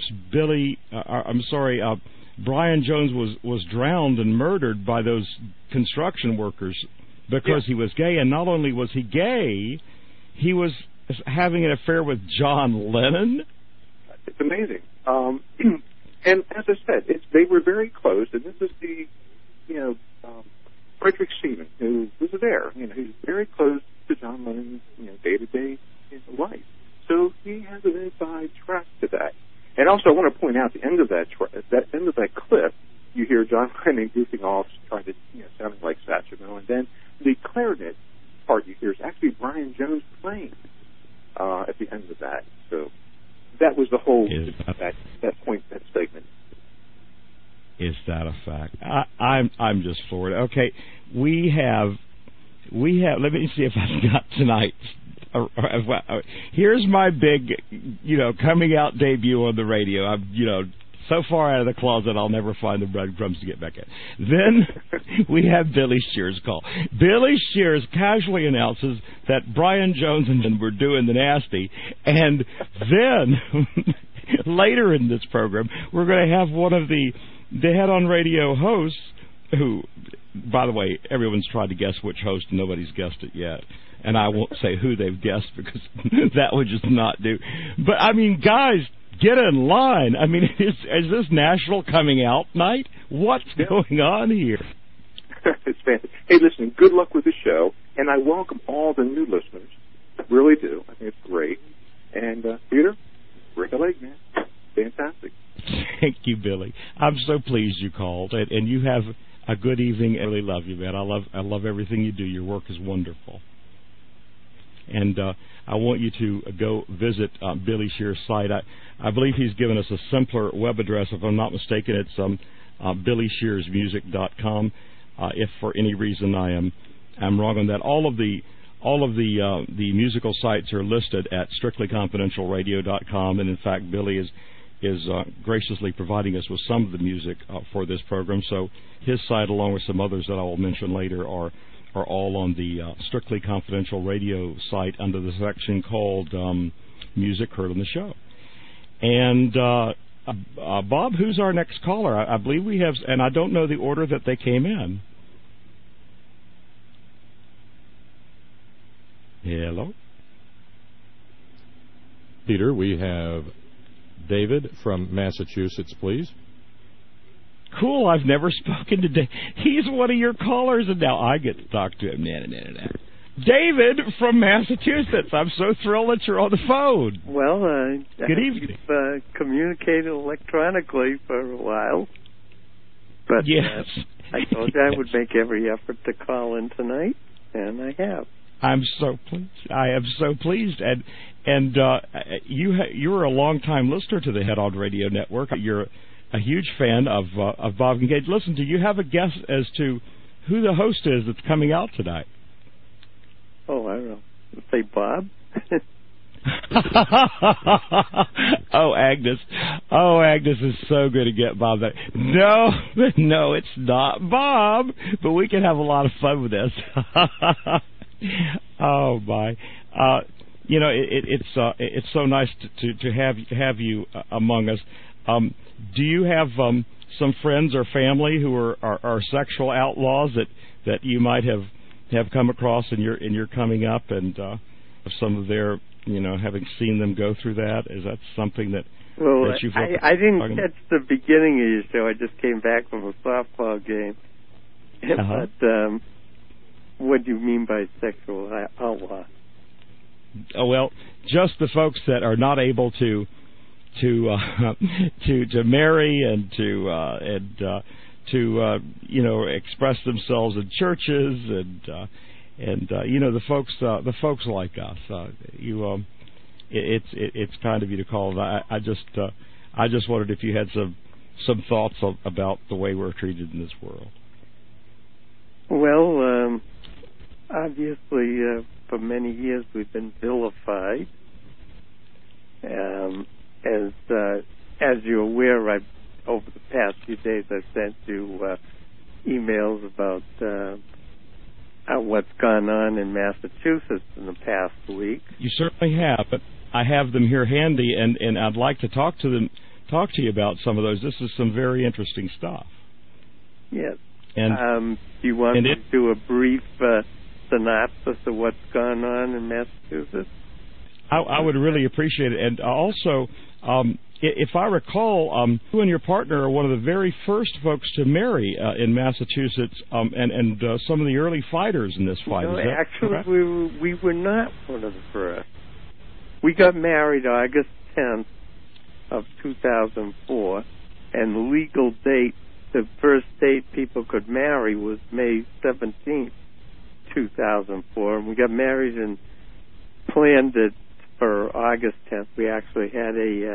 Brian Jones was drowned and murdered by those construction workers because he was gay, and not only was he gay, he was having an affair with John Lennon. It's amazing. And as I said, they were very close, and this is the, Frederick Seaman, who was there. He was very close to John Lennon's, day-to-day life. So he has an inside track to that. And also, I want to point out the end of that clip, you hear John Lennon goofing off, trying to, sounding like Satchmo, and then the clarinet part you hear is actually Brian Jones playing at the end of that. So that was the whole that point, that segment. Is that a fact? I'm just floored. Okay, we have. Let me see if I've got tonight. Here's my big, coming out debut on the radio. I'm, so far out of the closet, I'll never find the breadcrumbs to get back in. Then we have Billy Shears call. Billy Shears casually announces that Brian Jones and them were doing the nasty, and then later in this program, we're going to have one of the head-on radio hosts who, by the way, everyone's tried to guess which host, and nobody's guessed it yet. And I won't say who they've guessed because that would just not do. But, guys, get in line. Is this National Coming Out Night? What's going on here? It's fantastic. Hey, listen, good luck with the show, and I welcome all the new listeners. I really do. I think it's great. And, Peter, break a leg, man. Fantastic. Thank you, Billy. I'm so pleased you called, and you have a good evening. I really love you, man. I love everything you do. Your work is wonderful. And I want you to go visit Billy Shears' site. I believe he's given us a simpler web address. If I'm not mistaken, it's BillyShearsMusic.com. If for any reason I'm wrong on that, all of the musical sites are listed at StrictlyConfidentialRadio.com. And in fact, Billy is graciously providing us with some of the music for this program. So his site, along with some others that I will mention later, are all on the Strictly Confidential Radio site under the section called Music Heard on the Show. And Bob, who's our next caller? I believe we have, and I don't know the order that they came in. Hello? Peter, we have David from Massachusetts, please. Cool, I've never spoken to Dave. He's one of your callers, and now I get to talk to him. David from Massachusetts, I'm so thrilled that you're on the phone. Well, good evening. We've communicated electronically for a while, but But yes. I told you I would make every effort to call in tonight, and I have. I'm so pleased. I am so pleased, and you're a longtime listener to the Head On Radio Network. You're a huge fan of Bob Kincaid. Listen, do you have a guess as to who the host is that's coming out tonight? Oh, I don't know. Say Bob. Oh, Agnes is so good to get Bob there. No, it's not Bob, but we can have a lot of fun with this. Oh my! It's so nice to have you among us. Do you have some friends or family who are sexual outlaws that you might have come across in your coming up, and some of their, having seen them go through that? Is that something that you've I didn't catch the beginning of your show. I just came back from a softball game. But what do you mean by sexual outlaw? Oh, well, just the folks that are not able to marry and to express themselves in churches and the folks like us. It's kind of you to call it. I just wondered if you had some thoughts about the way we're treated in this world. Well, obviously, for many years we've been vilified. As you're aware, over the past few days I've sent you emails about what's gone on in Massachusetts in the past week. You certainly have, but I have them here handy, and I'd like to talk to you about some of those. This is some very interesting stuff. Yes. And do you want me to do a brief synopsis of what's gone on in Massachusetts? I would really appreciate it. And also, if I recall, you and your partner are one of the very first folks to marry in Massachusetts, and some of the early fighters in this fight. No, is that actually, correct? we were not one of the first. We got married August 10th of 2004, and the legal date, the first date people could marry was May 17th, 2004, and we got married and planned it for August 10th. We actually had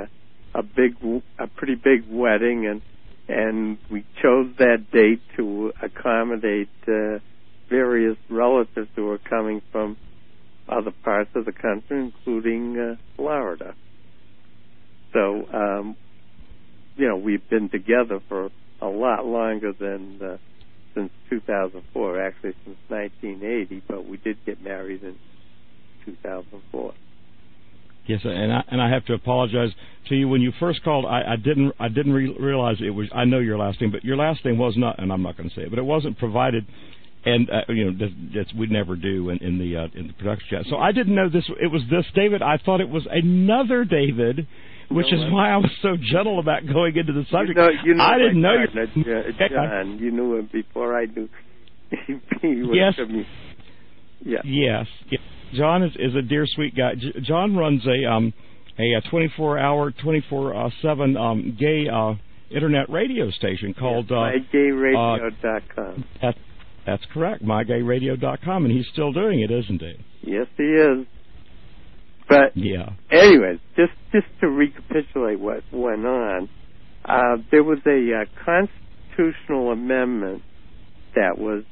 a pretty big wedding, and we chose that date to accommodate various relatives who were coming from other parts of the country, including Florida. So, we've been together for a lot longer than since 2004, actually since 1980, but we did get married in 2004. Yes, and I have to apologize to you. When you first called, I didn't realize it was. I know your last name, but your last name was not, and I'm not going to say it, but it wasn't provided, and we never do in the production chat. So I didn't know this. It was this David. I thought it was another David, which is why I was so gentle about going into the subject. I didn't know John. You knew him before I knew he was coming. Yeah. Yes. John is a dear, sweet guy. John runs a 24-hour, 24/7 gay internet radio station called MyGayRadio.com. That's correct, MyGayRadio.com, and he's still doing it, isn't he? Yes, he is. But anyways, just to recapitulate what went on, there was a constitutional amendment that was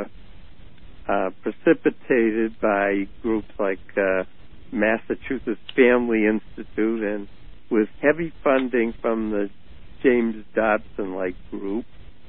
precipitated by groups like Massachusetts Family Institute, and with heavy funding from the James Dobson-like group,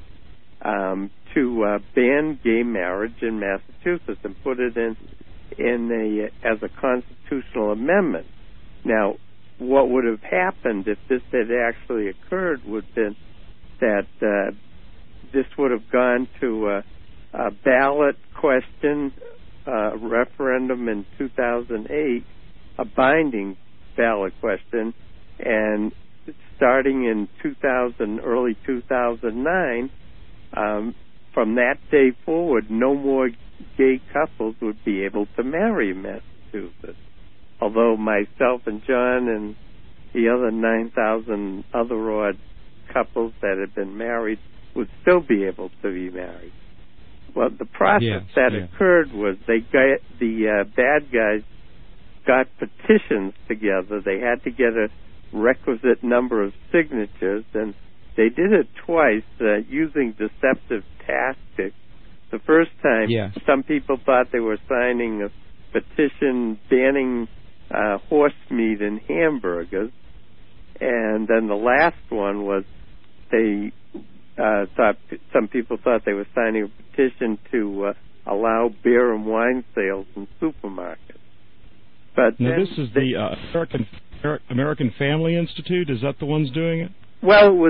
to ban gay marriage in Massachusetts and put it as a constitutional amendment. Now, what would have happened if this had actually occurred would have been that this would have gone to a ballot question, referendum in 2008, a binding ballot question, and starting in early 2009, from that day forward, no more gay couples would be able to marry in Massachusetts. Although myself and John and the other 9,000 other odd couples that had been married would still be able to be married. Well, the process Yes, that yes. occurred was the bad guys got petitions together. They had to get a requisite number of signatures, and they did it twice using deceptive tactics. The first time, Yes. some people thought they were signing a petition banning horse meat and hamburgers, and then the last one was they some people thought they were signing a petition to allow beer and wine sales in supermarkets. But Now, then this is the American Family Institute. Is that the ones doing it? well, it was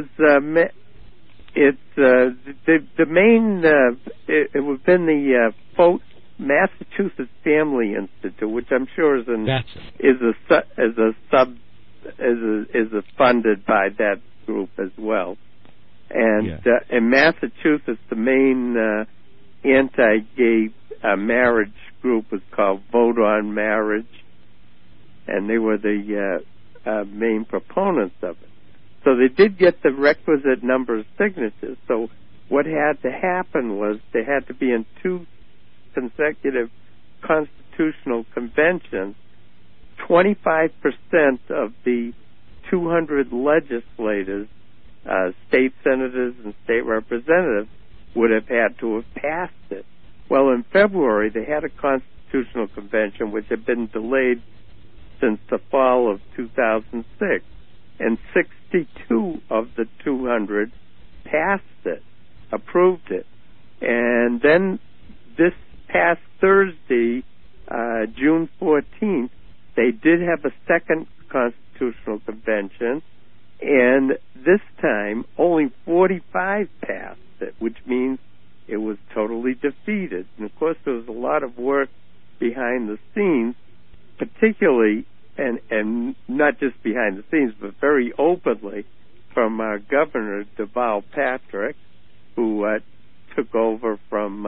the main it would have been the Massachusetts Family Institute, which I'm sure is funded by that group as well. And in Massachusetts, the main anti-gay marriage group was called Vote on Marriage, and they were the main proponents of it. So they did get the requisite number of signatures. So what had to happen was they had to be in 2 consecutive constitutional conventions. 25% of the 200 legislators, state senators and state representatives, would have had to have passed it. Well, in February, they had a constitutional convention which had been delayed since the fall of 2006, and 62 of the 200 passed it, approved it. And then this past Thursday, June 14th, they did have a second constitutional convention, and this time only 45 passed it, which means it was totally defeated. And of course, there was a lot of work behind the scenes, particularly, and not just behind the scenes, but very openly, from our Governor Deval Patrick, who took over from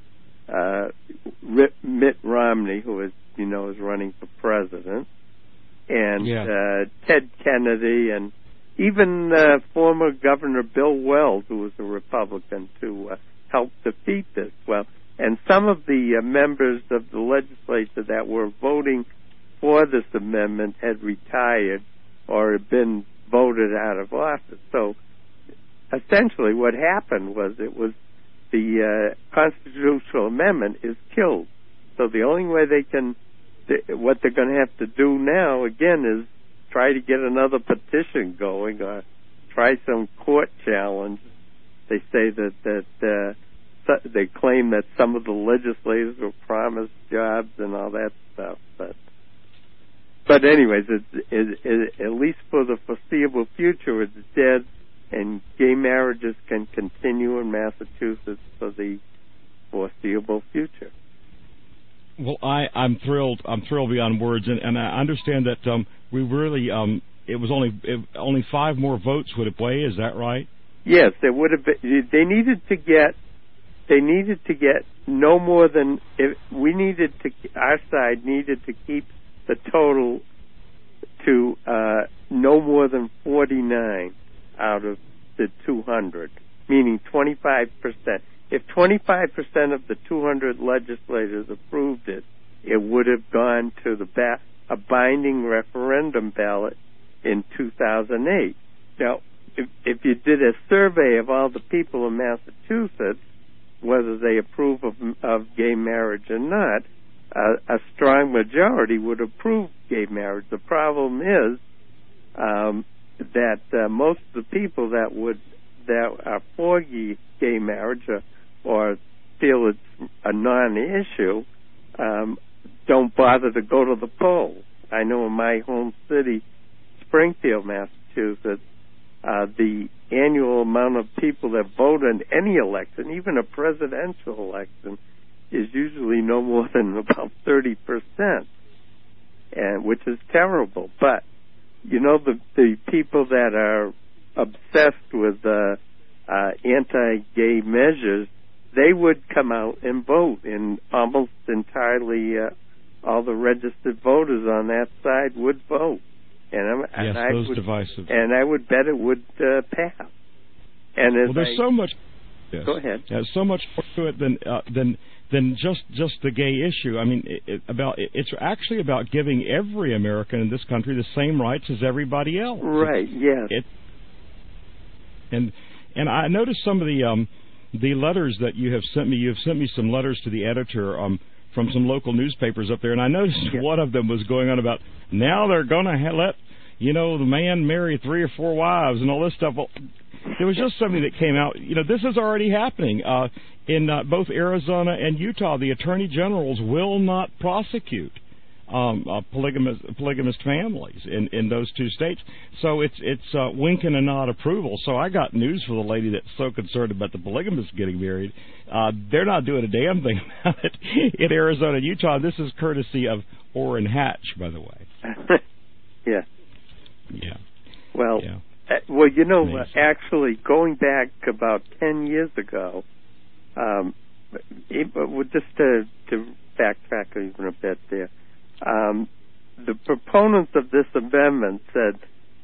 Mitt Romney, who is running for president, and Ted Kennedy, and even former Governor Bill Weld, who was a Republican, to help defeat this. Well, and some of the members of the legislature that were voting for this amendment had retired or had been voted out of office. So essentially what happened was the constitutional amendment is killed. So the only way what they're going to have to do now, again, is try to get another petition going or try some court challenge. They say that they claim that some of the legislators were promised jobs and all that stuff. But anyways, at least for the foreseeable future, it's dead, and gay marriages can continue in Massachusetts for the foreseeable future. Well, I'm thrilled. I'm thrilled beyond words, and I understand that we really it was only 5 more votes would it weigh? Is that right? Yes, there would have been. They needed to get no more than our side needed to keep the total to no more than 49 out of the 200, meaning 25%. If 25% of the 200 legislators approved it, it would have gone to a binding referendum ballot in 2008. Now, if you did a survey of all the people in Massachusetts, whether they approve of gay marriage or not, a strong majority would approve gay marriage. The problem is that most of the people that are for gay marriage or feel it's a non-issue don't bother to go to the polls. I know in my home city, Springfield, Massachusetts, the annual amount of people that vote in any election, even a presidential election, is usually no more than about 30%, and which is terrible. But the people that are obsessed with anti-gay measures, they would come out and vote, and almost entirely all the registered voters on that side would vote. And those divisive. And I would bet it would pass. And there's so much. this. Go ahead. There's so much more to it than just the gay issue. I mean, it's actually about giving every American in this country the same rights as everybody else. Right. Yes. And I noticed some of the letters that you have sent me. You have sent me some letters to the editor from some local newspapers up there, and I noticed one of them was going on about now they're going to let the man marry 3 or 4 wives and all this stuff. Well, there was just something that came out. This is already happening in both Arizona and Utah. The attorney generals will not prosecute polygamous families in those 2 states. So it's winking and nod approval. So I got news for the lady that's so concerned about the polygamists getting married. They're not doing a damn thing about it in Arizona and Utah. This is courtesy of Orrin Hatch, by the way. Yeah. Yeah. Well, yeah. Actually, going back about 10 years ago, just to backtrack even a bit there, the proponents of this amendment said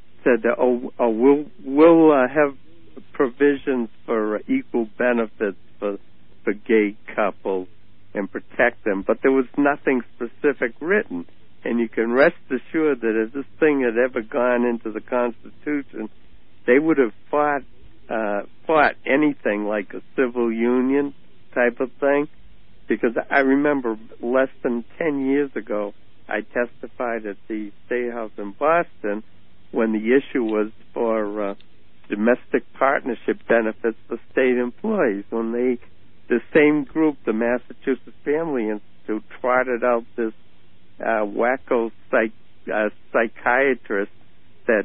that we'll have provisions for equal benefits for gay couples and protect them, but there was nothing specific written. And you can rest assured that if this thing had ever gone into the Constitution, they would have fought anything like a civil union type of thing. Because I remember less than 10 years ago, I testified at the State House in Boston when the issue was for domestic partnership benefits for state employees. When the same group, the Massachusetts Family Institute, trotted out this wacko psychiatrist that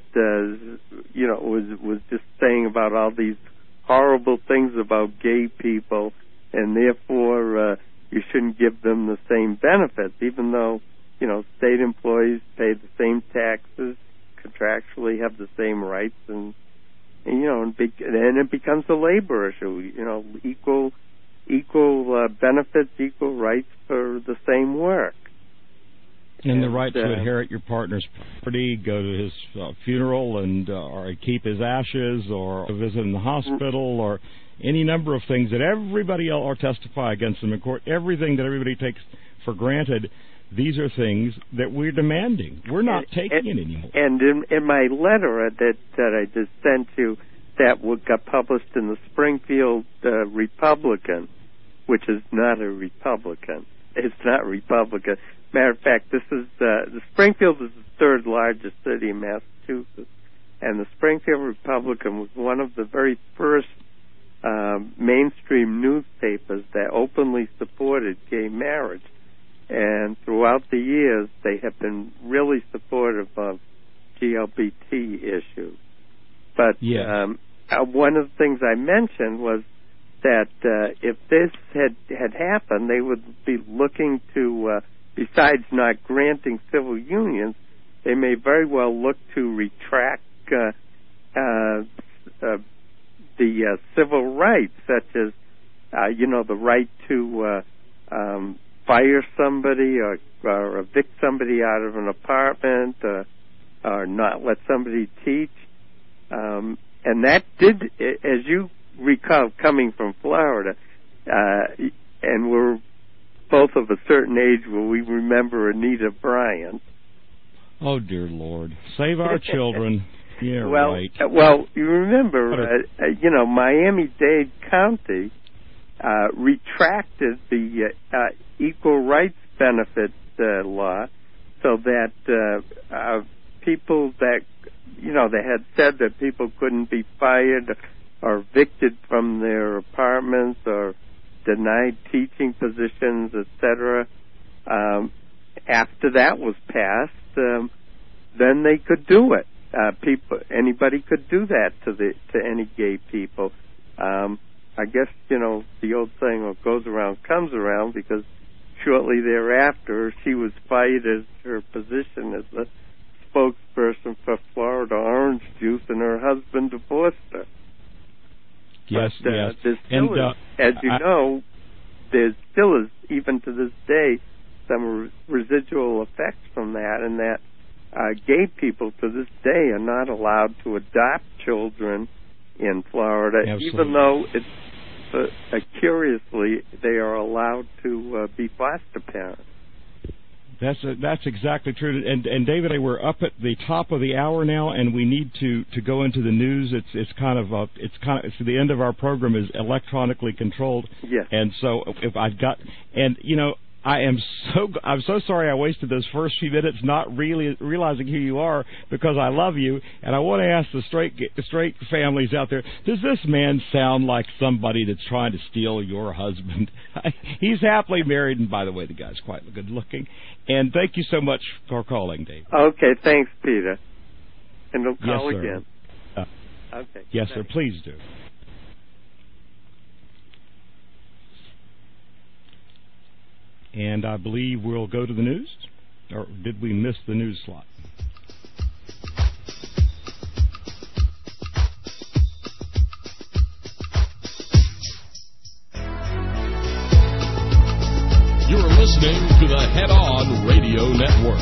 was just saying about all these horrible things about gay people, and therefore you shouldn't give them the same benefits, even though state employees pay the same taxes, contractually have the same rights, and it becomes a labor issue. Equal benefits, equal rights for the same work. And the right to inherit your partner's property, go to his funeral, and or keep his ashes, or visit in the hospital, or any number of things that everybody else, or testify against them in court. Everything that everybody takes for granted, these are things that we're demanding. We're not taking it anymore. And in my letter that I just sent you, that got published in the Springfield Republican, which is not a Republican. It's not Republican. Matter of fact, this is the Springfield is the 3rd largest city in Massachusetts, and the Springfield Republican was one of the very first mainstream newspapers that openly supported gay marriage. And throughout the years, they have been really supportive of GLBT issues. But one of the things I mentioned was that if this had happened, they would be looking to, besides not granting civil unions, they may very well look to retract the civil rights, such as, the right to fire somebody or evict somebody out of an apartment or not let somebody teach. And that did, as you recall, coming from Florida, and we're both of a certain age where we remember Anita Bryant. Oh, dear Lord. Save our children. Yeah, right. Well, you remember, Miami-Dade County retracted the equal rights benefit law so that people that, they had said that people couldn't be fired or evicted from their apartments or denied teaching positions, etc. After that was passed, then they could do it. Anybody could do that to any gay people. I guess, the old saying, what goes around comes around, because shortly thereafter she was fired as her position as the spokesperson for Florida Orange Juice, and her husband divorced her. Yes, but, yes. There's still as you know, there still is, even to this day, some residual effects from that, and that gay people to this day are not allowed to adopt children in Florida, Absolutely. even though it's curiously, they are allowed to be foster parents. That's exactly true. And David, we're up at the top of the hour now, and we need to go into the news. It's the end of our program is electronically controlled. Yes. And so I'm so sorry I wasted those first few minutes not really realizing who you are, because I love you, and I want to ask the straight families out there, does this man sound like somebody that's trying to steal your husband? He's happily married, and by the way, the guy's quite good looking. And thank you so much for calling, Dave. Okay, thanks, Peter. And we'll call yes, again. Okay. Yes, thanks. Sir, please do. And I believe we'll go to the news. Or did we miss the news slot? You're listening to the Head On Radio Network.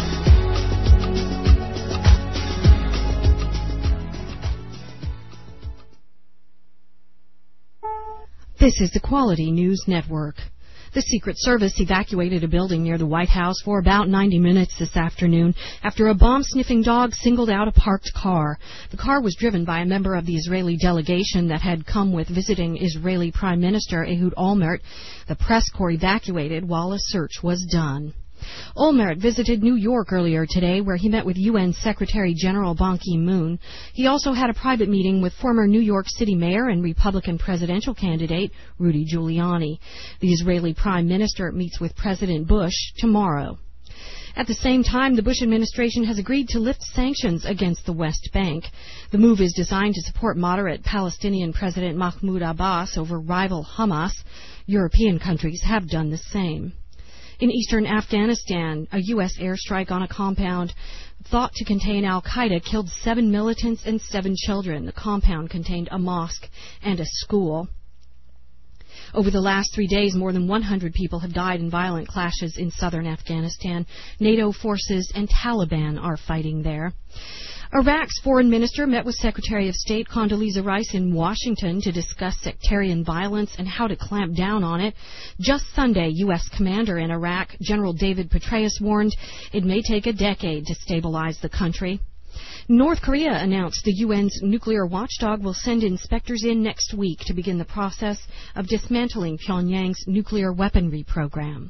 This is the Quality News Network. The Secret Service evacuated a building near the White House for about 90 minutes this afternoon after a bomb-sniffing dog singled out a parked car. The car was driven by a member of the Israeli delegation that had come with visiting Israeli Prime Minister Ehud Olmert. The press corps evacuated while a search was done. Olmert visited New York earlier today, where he met with UN Secretary General Ban Ki-moon. He also had a private meeting with former New York City Mayor and Republican presidential candidate Rudy Giuliani. The Israeli Prime Minister meets with President Bush tomorrow. At the same time, the Bush administration has agreed to lift sanctions against the West Bank. The move is designed to support moderate Palestinian President Mahmoud Abbas over rival Hamas. European countries have done the same. In eastern Afghanistan, a U.S. airstrike on a compound thought to contain al-Qaeda killed 7 militants and 7 children. The compound contained a mosque and a school. Over the last 3 days, more than 100 people have died in violent clashes in southern Afghanistan. NATO forces and Taliban are fighting there. Iraq's foreign minister met with Secretary of State Condoleezza Rice in Washington to discuss sectarian violence and how to clamp down on it. Just Sunday, U.S. commander in Iraq, General David Petraeus, warned it may take a decade to stabilize the country. North Korea announced the UN's nuclear watchdog will send inspectors in next week to begin the process of dismantling Pyongyang's nuclear weaponry program.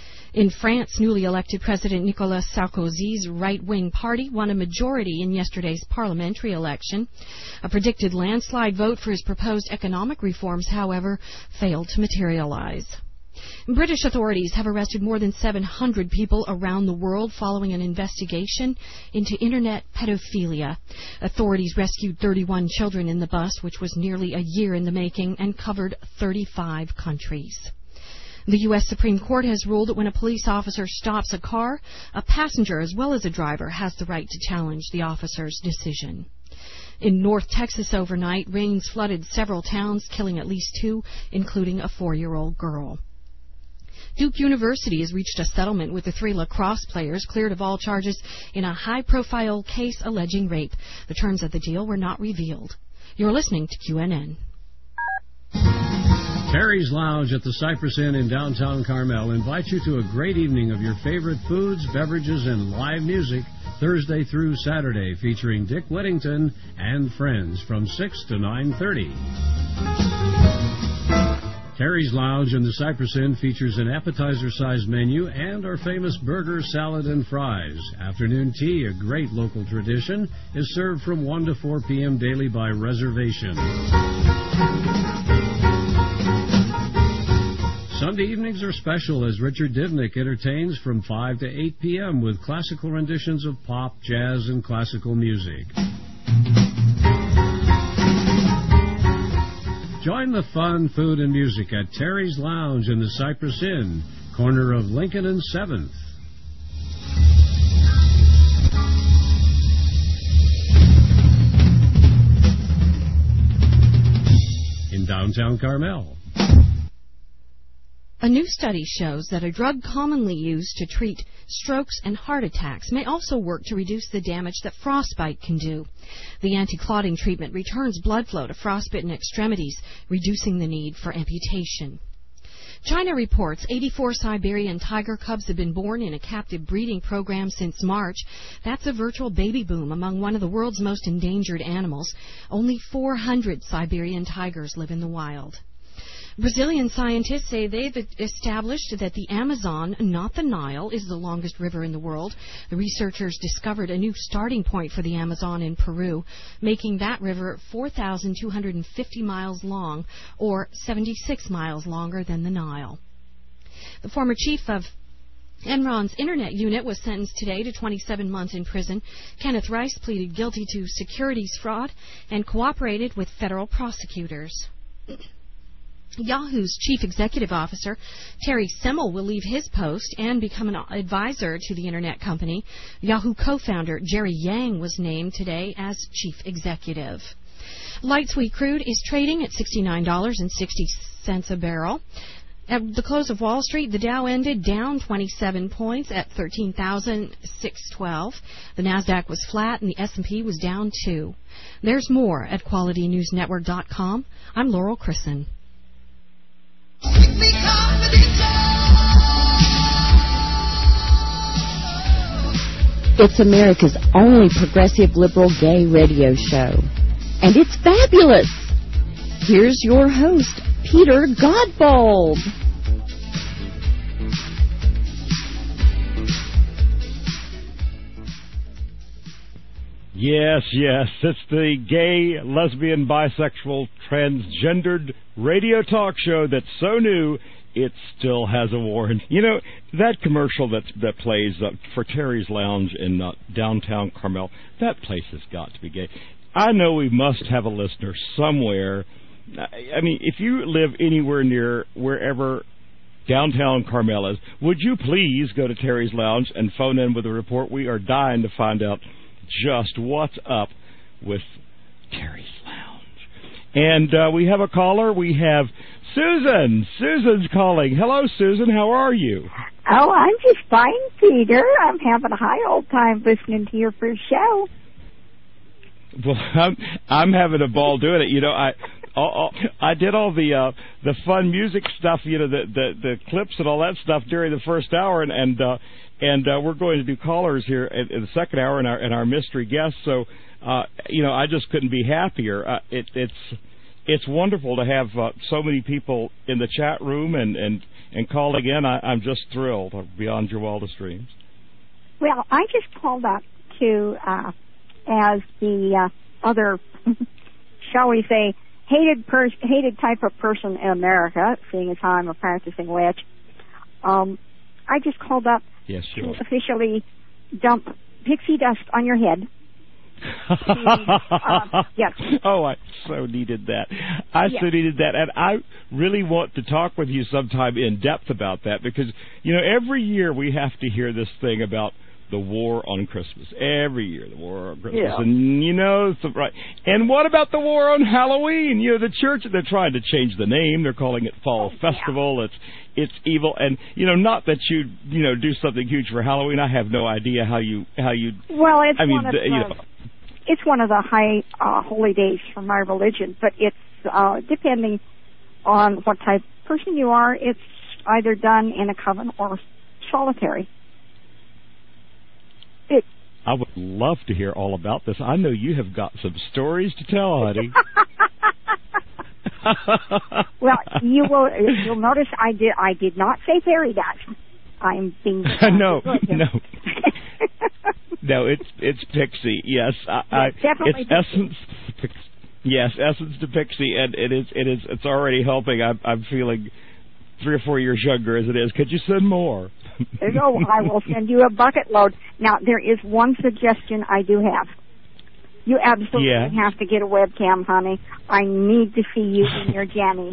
In France, newly elected President Nicolas Sarkozy's right-wing party won a majority in yesterday's parliamentary election. A predicted landslide vote for his proposed economic reforms, however, failed to materialize. British authorities have arrested more than 700 people around the world following an investigation into Internet pedophilia. Authorities rescued 31 children in the bus, which was nearly a year in the making and covered 35 countries. The U.S. Supreme Court has ruled that when a police officer stops a car, a passenger as well as a driver has the right to challenge the officer's decision. In North Texas overnight, rains flooded several towns, killing at least 2, including a 4-year-old girl. Duke University has reached a settlement with the 3 lacrosse players cleared of all charges in a high-profile case alleging rape. The terms of the deal were not revealed. You're listening to QNN. Terry's Lounge at the Cypress Inn in downtown Carmel invites you to a great evening of your favorite foods, beverages, and live music Thursday through Saturday, featuring Dick Whittington and friends from 6 to 9:30. Terry's Lounge in the Cypress Inn features an appetizer-sized menu and our famous burger, salad, and fries. Afternoon tea, a great local tradition, is served from 1 to 4 p.m. daily by reservation. Sunday evenings are special as Richard Divnick entertains from 5 to 8 p.m. with classical renditions of pop, jazz, and classical music. Join the fun, food, and music at Terry's Lounge in the Cypress Inn, corner of Lincoln and 7th. In downtown Carmel. A new study shows that a drug commonly used to treat strokes and heart attacks may also work to reduce the damage that frostbite can do. The anti-clotting treatment returns blood flow to frostbitten extremities, reducing the need for amputation. China reports 84 Siberian tiger cubs have been born in a captive breeding program since March. That's a virtual baby boom among one of the world's most endangered animals. Only 400 Siberian tigers live in the wild. Brazilian scientists say they've established that the Amazon, not the Nile, is the longest river in the world. The researchers discovered a new starting point for the Amazon in Peru, making that river 4,250 miles long, or 76 miles longer than the Nile. The former chief of Enron's Internet unit was sentenced today to 27 months in prison. Kenneth Rice pleaded guilty to securities fraud and cooperated with federal prosecutors. Yahoo's chief executive officer, Terry Semel, will leave his post and become an advisor to the Internet company. Yahoo co-founder Jerry Yang was named today as chief executive. Light sweet crude is trading at $69.60 a barrel. At the close of Wall Street, the Dow ended down 27 points at 13,612. The Nasdaq was flat and the S&P was down 2. There's more at QualityNewsNetwork.com. I'm Laurel Chrisson. It's America's only progressive liberal gay radio show. And it's fabulous! Here's your host, Peter Godbold. Yes, it's the gay, lesbian, bisexual, transgendered radio talk show that's so new it still has a warrant. You know, that commercial that plays for Terry's Lounge in downtown Carmel, that place has got to be gay. I know we must have a listener somewhere. I mean, if you live anywhere near wherever downtown Carmel is, would you please go to Terry's Lounge and phone in with a report? We are dying to find out just what's up with Terry's Lounge. And we have a caller. We have Susan. Susan's calling. Hello, Susan. How are you? Oh, I'm just fine, Peter. I'm having a high old time listening to your first show. Well, I'm having a ball doing it. You know, I did all the fun music stuff, you know, the clips and all that stuff during the first hour, and we're going to do callers here in the second hour and our mystery guests. So, you know, I just couldn't be happier. It's wonderful to have so many people in the chat room and calling in. I'm just thrilled, beyond your wildest dreams. Well, I just called up to as the other, shall we say, hated type of person in America, seeing as how I'm a practicing witch. I just called up to officially dump pixie dust on your head. Yes. Oh, I so needed that. So needed that. And I really want to talk with you sometime in depth about that because, you know, every year we have to hear this thing about the war on Christmas. Every year, the war on Christmas. Yeah. And, you know, right. And what about the war on Halloween? You know, the church, they're trying to change the name. They're calling it Fall Festival. Yeah. It's evil. And, you know, not that you know, do something huge for Halloween. I have no idea how you. Well, it's it's one of the high holy days for my religion, but it's depending on what type of person you are, it's either done in a coven or solitary. I would love to hear all about this. I know you have got some stories to tell, honey. Well, you'll notice I did not say fairy dust. I'm being no. No, it's Pixie. Yes, definitely it's Essence. Yes, Essence to Pixie, and it's already helping. I'm feeling 3 or 4 years younger as it is. Could you send more? No, I will send you a bucket load. Now, there is one suggestion I do have. You absolutely have to get a webcam, honey. I need to see you in your jammies.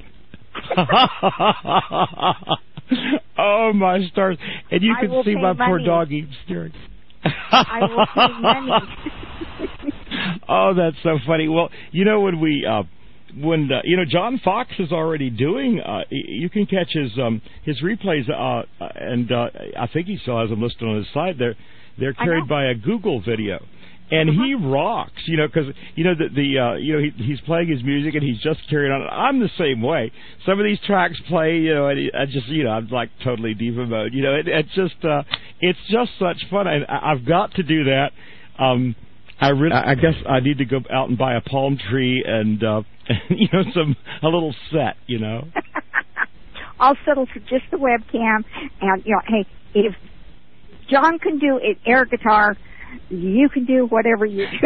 Oh, my stars. And you can see my poor doggy staring. I will pay money. Oh, that's so funny. Well, you know, when we John Fox is already doing. You can catch his replays, and I think he still has them listed on his site. They're carried by a Google video. And he rocks, because he's playing his music and he's just carrying on. I'm the same way. Some of these tracks play, and I just, I'm like totally diva mode. It's just such fun. And I've got to do that. I guess I need to go out and buy a palm tree and a little set. I'll settle for just the webcam, and hey, if John can do an air guitar, you can do whatever you do.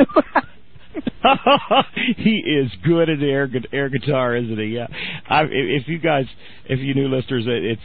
He is good at air guitar, isn't he? Yeah. If you new listeners, it's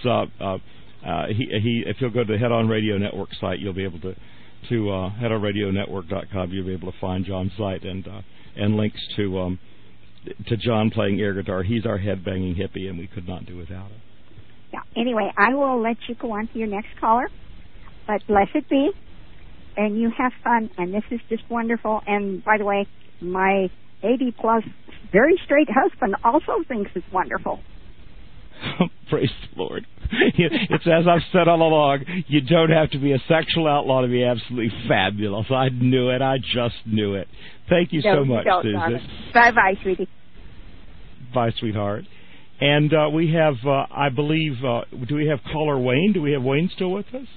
if you'll go to the Head On Radio Network site, you'll be able to headonradionetwork.com. You'll be able to find John's site and links to John playing air guitar. He's our headbanging hippie, and we could not do without him. Yeah. Anyway, I will let you go on to your next caller, but blessed be. And you have fun, and this is just wonderful. And by the way, my 80-plus, very straight husband also thinks it's wonderful. Praise the Lord. It's as I've said all along, you don't have to be a sexual outlaw to be absolutely fabulous. I knew it. I just knew it. Thank you so much, Susan. Bye-bye, sweetie. Bye, sweetheart. And we have, I believe, do we have caller Wayne? Do we have Wayne still with us?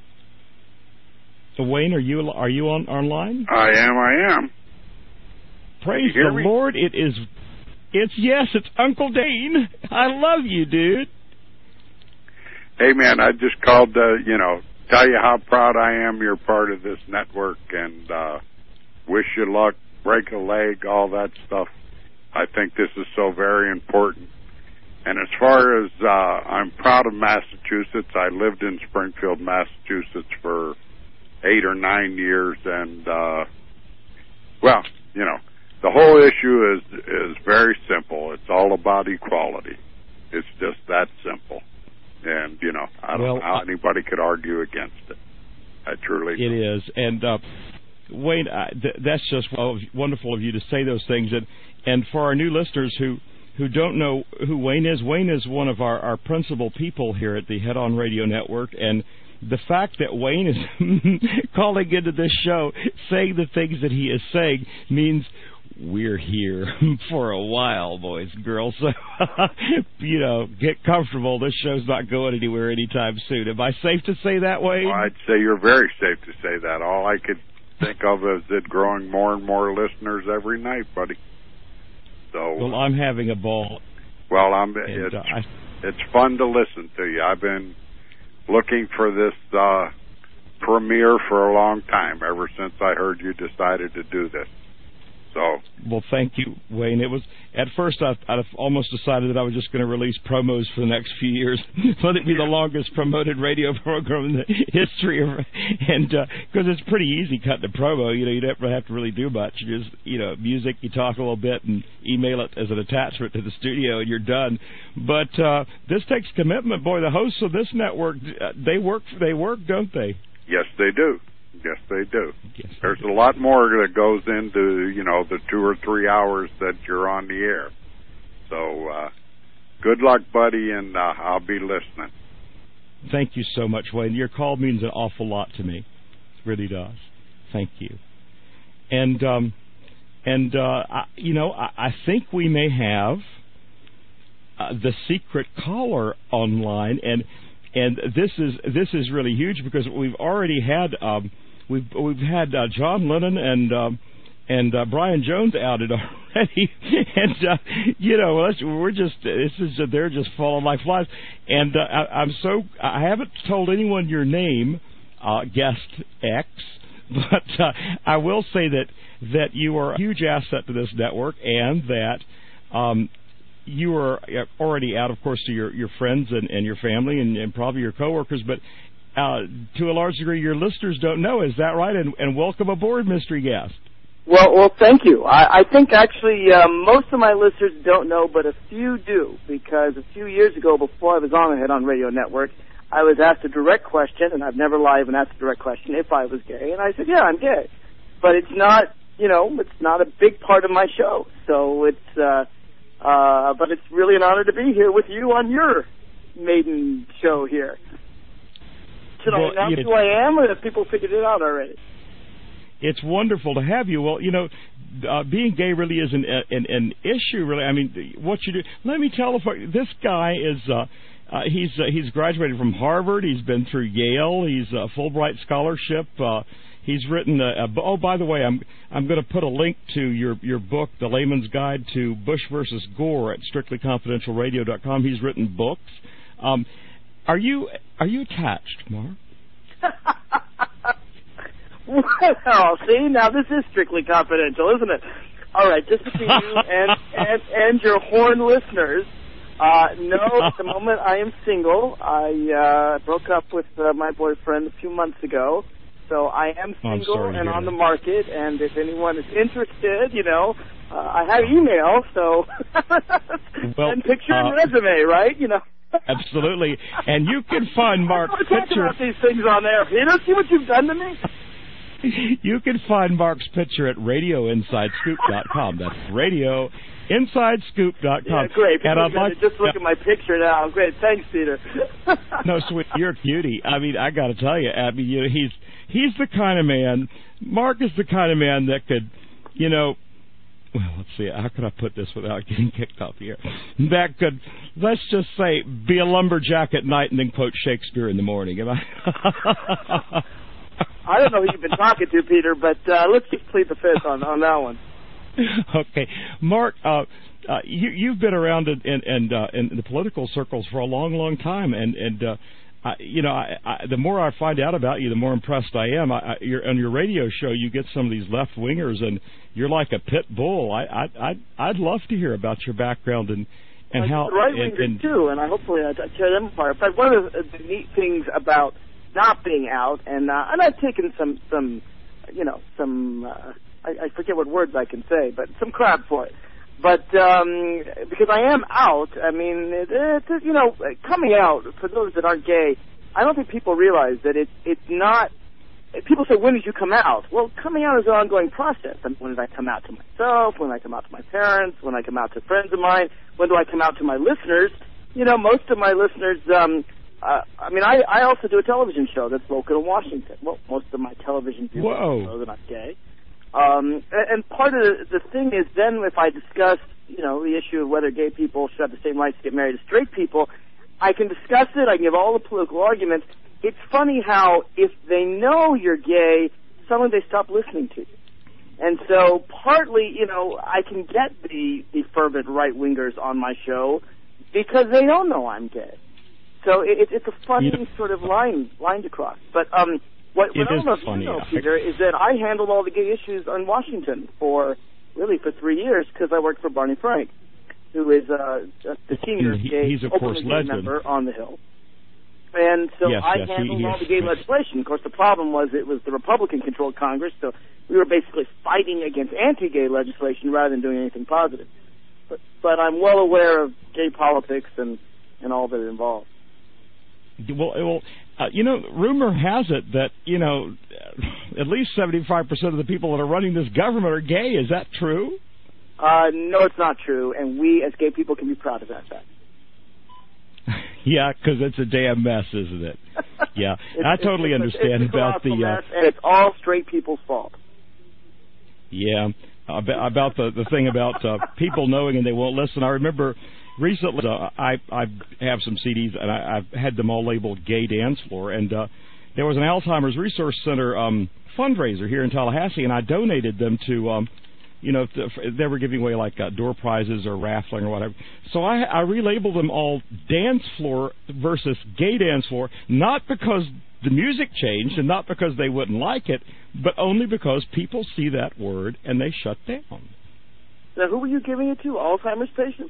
Wayne, are you online? I am. Praise the Lord! It's Uncle Dane. I love you, dude. Hey, man, I just called to tell you how proud I am you're part of this network, and wish you luck, break a leg, all that stuff. I think this is so very important. And as far as I'm proud of Massachusetts, I lived in Springfield, Massachusetts for 8 or 9 years, and the whole issue is very simple. It's all about equality. It's just that simple, and I don't know how anybody could argue against it. I truly don't. It is, and Wayne, that's just wonderful of you to say those things, and for our new listeners who don't know who Wayne is one of our principal people here at the Head On Radio Network, and the fact that Wayne is calling into this show, saying the things that he is saying, means we're here for a while, boys and girls. So, get comfortable. This show's not going anywhere anytime soon. Am I safe to say that, Wayne? Well, I'd say you're very safe to say that. All I could think of is it growing more and more listeners every night, buddy. So, well, I'm having a ball. Well, it's fun to listen to you. I've been looking for this premiere for a long time, ever since I heard you decided to do this. So, well, thank you, Wayne. It was at first I almost decided that I was just going to release promos for the next few years. Let it be the longest promoted radio program in the history of, and because it's pretty easy cutting a promo. You don't have to really do much. You just music. You talk a little bit and email it as an attachment to the studio, and you're done. But this takes commitment, boy. The hosts of this network, they work, don't they? Yes, they do. Yes, they do. Yes, there's a lot more that goes into, the 2 or 3 hours that you're on the air. So, good luck, buddy, and I'll be listening. Thank you so much, Wayne. Your call means an awful lot to me. It really does. Thank you. And I think we may have the secret caller online, and this is really huge because we've already had we've had John Lennon and Brian Jones outed already, and they're just falling like flies. And I haven't told anyone your name, guest X, but I will say that you are a huge asset to this network, and that you are already out, of course, to your friends and your family and probably your coworkers, but to a large degree, your listeners don't know. Is that right? And welcome aboard, mystery guest. Well, thank you. I think actually most of my listeners don't know, but a few do, because a few years ago, before I was on the Head On Radio Network, I was asked a direct question, and I've never live and asked a direct question if I was gay, and I said, yeah, I'm gay. But it's not, it's not a big part of my show. So it's But it's really an honor to be here with you on your maiden show here. Should I announce who I am, or have people figured it out already? It's wonderful to have you. Well, being gay really is an issue. Really, I mean, what you do. Let me tell you, this guy is. He's graduated from Harvard. He's been through Yale. He's a Fulbright scholarship. He's written oh, by the way, I'm going to put a link to your book, The Layman's Guide to Bush versus Gore, at strictlyconfidentialradio.com. He's written books. Are you attached, Mark? Well, see, now this is strictly confidential, isn't it? All right, just between you and your horn listeners. No, at the moment I am single. I broke up with my boyfriend a few months ago, so I am single and on the market. And if anyone is interested, I have email, so and picture and resume, right? Absolutely, and you can find Mark's picture. About these things on air, Peter. See what you've done to me. You can find Mark's picture at radioinsidescoop.com. That's radioinsidescoop.com. Yeah, great. And I'd like just look at my picture now. Great. Thanks, Peter. No, sweet. You're a cutie. I mean, I got to tell you, Abby, he's the kind of man, Mark is the kind of man that could, well, let's see, how could I put this without getting kicked off the air? That could, let's just say, be a lumberjack at night and then quote Shakespeare in the morning. Am I? I don't know who you've been talking to, Peter, but let's just plead the fifth on that one. Okay, Mark, you've been around in the political circles for a long, long time, and the more I find out about you, the more impressed I am. On your radio show, you get some of these left wingers, and you're like a pit bull. I'd love to hear about your background and how right wingers too, and hopefully I tear them apart. But one of the neat things about not being out, and I've taken some I forget what words I can say, but some crap for it. But because I am out, I mean, coming out, for those that aren't gay, I don't think people realize that it's not. People say, when did you come out? Well, coming out is an ongoing process. I mean, when did I come out to myself? When did I come out to my parents? When did I come out to friends of mine? When do I come out to my listeners? Most of my listeners, I also do a television show that's local in Washington. Well, most of my television viewers know that I'm gay. And part of the thing is then if I discuss, the issue of whether gay people should have the same rights to get married as straight people, I can discuss it, I can give all the political arguments. It's funny how if they know you're gay, suddenly they stop listening to you. And so partly, I can get the fervent right-wingers on my show because they don't know I'm gay. So it's a funny sort of line to cross. But what I don't know if you know, Peter, is that I handled all the gay issues in Washington for 3 years because I worked for Barney Frank, who is the senior gay, openly gay member on the Hill. And so I handled all the gay legislation. Of course, the problem was it was the Republican-controlled Congress, so we were basically fighting against anti-gay legislation rather than doing anything positive. But I'm well aware of gay politics and all that it involves. Well, rumor has it that, at least 75% of the people that are running this government are gay. Is that true? No, it's not true, and we as gay people can be proud of that fact. Yeah, because it's a damn mess, isn't it? Yeah, I totally understand about the mess, and it's all straight people's fault. Yeah, about the thing about people knowing and they won't listen. I remember recently I have some CDs and I've had them all labeled Gay Dance Floor, and there was an Alzheimer's Resource Center fundraiser here in Tallahassee, and I donated them to. They were giving away like door prizes or raffling or whatever. So I relabeled them all Dance Floor versus Gay Dance Floor, not because the music changed and not because they wouldn't like it, but only because people see that word and they shut down. Now, who were you giving it to? Alzheimer's patients?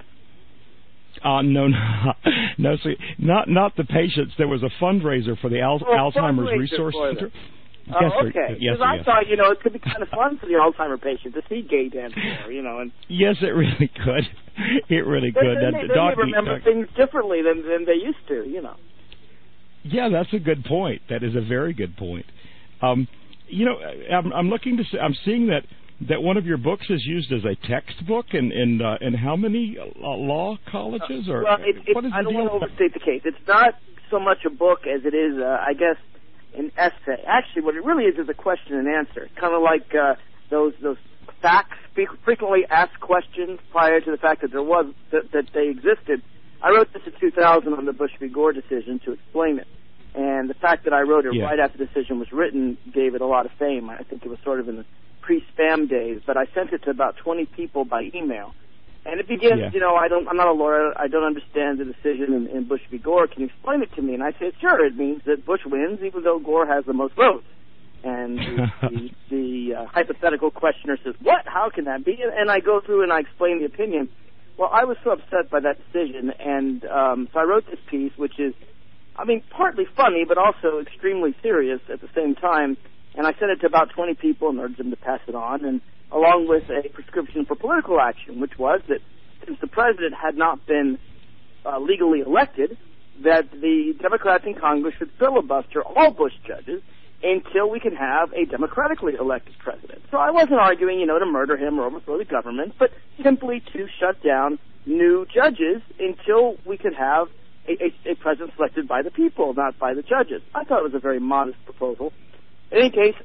No. See, not the patients. There was a fundraiser for the Alzheimer's Resource Center. Oh, okay. Because I thought, it could be kind of fun for the Alzheimer patient to see Gay Dance Floor, and yes, it really could. It really could. They remember things differently than they used to, Yeah, that's a good point. That is a very good point. I'm looking to see, I'm seeing that that one of your books is used as a textbook in how many law colleges? Or well, what is I the don't deal? want to overstate the case. It's not so much a book as it is, I guess, an essay. Actually, what it really is a question and answer, kind of like those facts, frequently asked questions prior to the fact that that they existed. I wrote this in 2000 on the Bush v. Gore decision to explain it. And the fact that I wrote it right after the decision was written gave it a lot of fame. I think it was sort of in the pre-spam days, but I sent it to about 20 people by email. And it begins, I'm not a lawyer, I don't understand the decision in Bush v. Gore. Can you explain it to me? And I said, sure, it means that Bush wins even though Gore has the most votes. And the hypothetical questioner says, what? How can that be? And I go through and I explain the opinion. Well, I was so upset by that decision, and so I wrote this piece, which is, partly funny, but also extremely serious at the same time. And I sent it to about 20 people and urged them to pass it on, and along with a prescription for political action, which was that since the president had not been legally elected, that the Democrats in Congress should filibuster all Bush judges until we can have a democratically elected president. So I wasn't arguing, to murder him or overthrow the government, but simply to shut down new judges until we could have a president selected by the people, not by the judges. I thought it was a very modest proposal. In any case,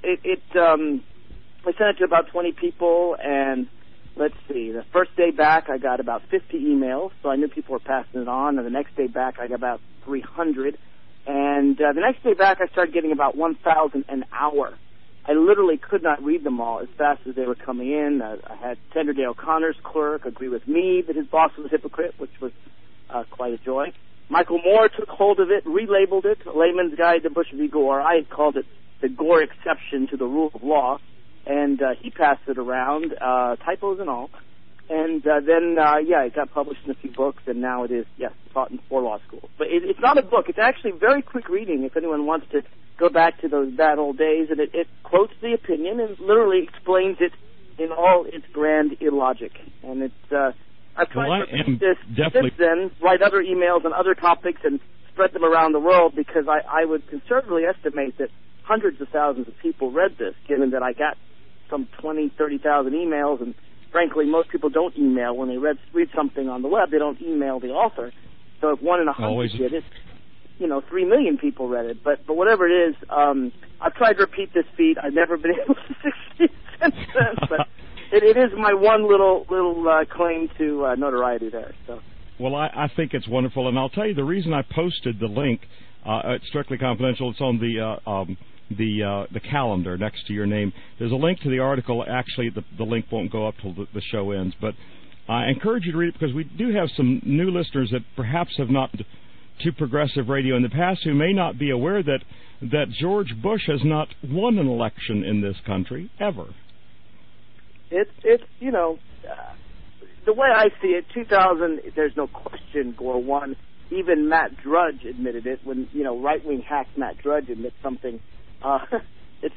I sent it to about 20 people, and let's see, the first day back I got about 50 emails, so I knew people were passing it on, and the next day back I got about 300. And the next day back, I started getting about 1,000 an hour. I literally could not read them all as fast as they were coming in. I had Senator Dale O'Connor's clerk agree with me that his boss was a hypocrite, which was quite a joy. Michael Moore took hold of it, relabeled it, Layman's Guide to Bush v. Gore. I had called it the Gore exception to the rule of law, and he passed it around, typos and all. And then it got published in a few books, and now it is, taught in 4 law schools. But it's not a book. It's actually very quick reading if anyone wants to go back to those bad old days. And it quotes the opinion and literally explains it in all its grand illogic. And it's I've tried to repeat this since then, write other emails on other topics and spread them around the world, because I would conservatively estimate that hundreds of thousands of people read this, given that I got some 20,000, 30,000 emails, and frankly, most people don't email. When they read something on the web, they don't email the author. So if 1 in 100 did it, 3 million people read it. But whatever it is, I've tried to repeat this feat. I've never been able to succeed since then. But it is my one little claim to notoriety there. So. Well, I think it's wonderful, and I'll tell you the reason I posted the link. It's strictly confidential. It's on the calendar next to your name. There's a link to the article. Actually, the link won't go up till the show ends, but I encourage you to read it, because we do have some new listeners that perhaps have not been to progressive radio in the past who may not be aware that George Bush has not won an election in this country ever. It's the way I see it, 2000, there's no question Gore won. Even Matt Drudge admitted it when, right-wing hack Matt Drudge admits something. There's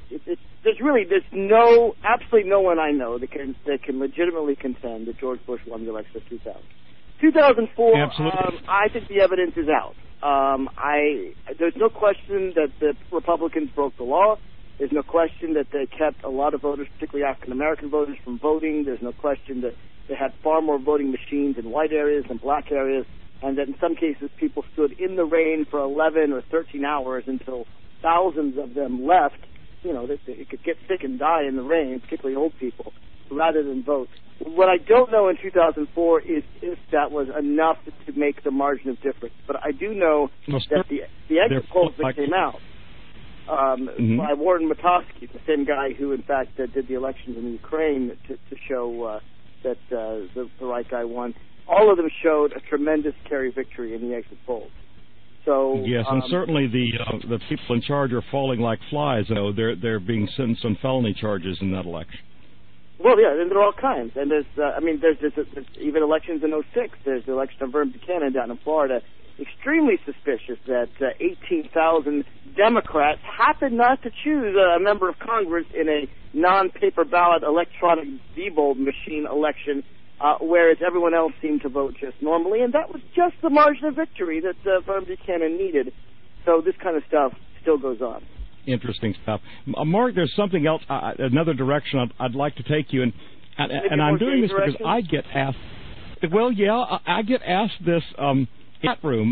absolutely no one I know that can legitimately contend that George Bush won the election of 2000. 2004, I think the evidence is out. There's no question that the Republicans broke the law. There's no question that they kept a lot of voters, particularly African-American voters, from voting. There's no question that they had far more voting machines in white areas than black areas, and that in some cases people stood in the rain for 11 or 13 hours until thousands of them left. They could get sick and die in the rain, particularly old people, rather than vote. What I don't know in 2004 is if that was enough to make the margin of difference. But I do know that the exit polls that came out by Warren Matosky, the same guy who, in fact, did the elections in Ukraine to show that the right guy won, all of them showed a tremendous Kerry victory in the exit polls. So yes, and certainly the people in charge are falling like flies. They're being sentenced on felony charges in that election. Well, yeah, and there are all kinds. And there's even elections in 2006. There's the election of Vern Buchanan down in Florida. Extremely suspicious that 18,000 Democrats happened not to choose a member of Congress in a non-paper ballot electronic Diebold machine election, whereas everyone else seemed to vote just normally. And that was just the margin of victory that Vern Buchanan needed. So this kind of stuff still goes on. interesting stuff. Mark, there's something else, another direction I'd like to take you, and I'm doing this because I get asked. Well, yeah, I get asked this in the chat room.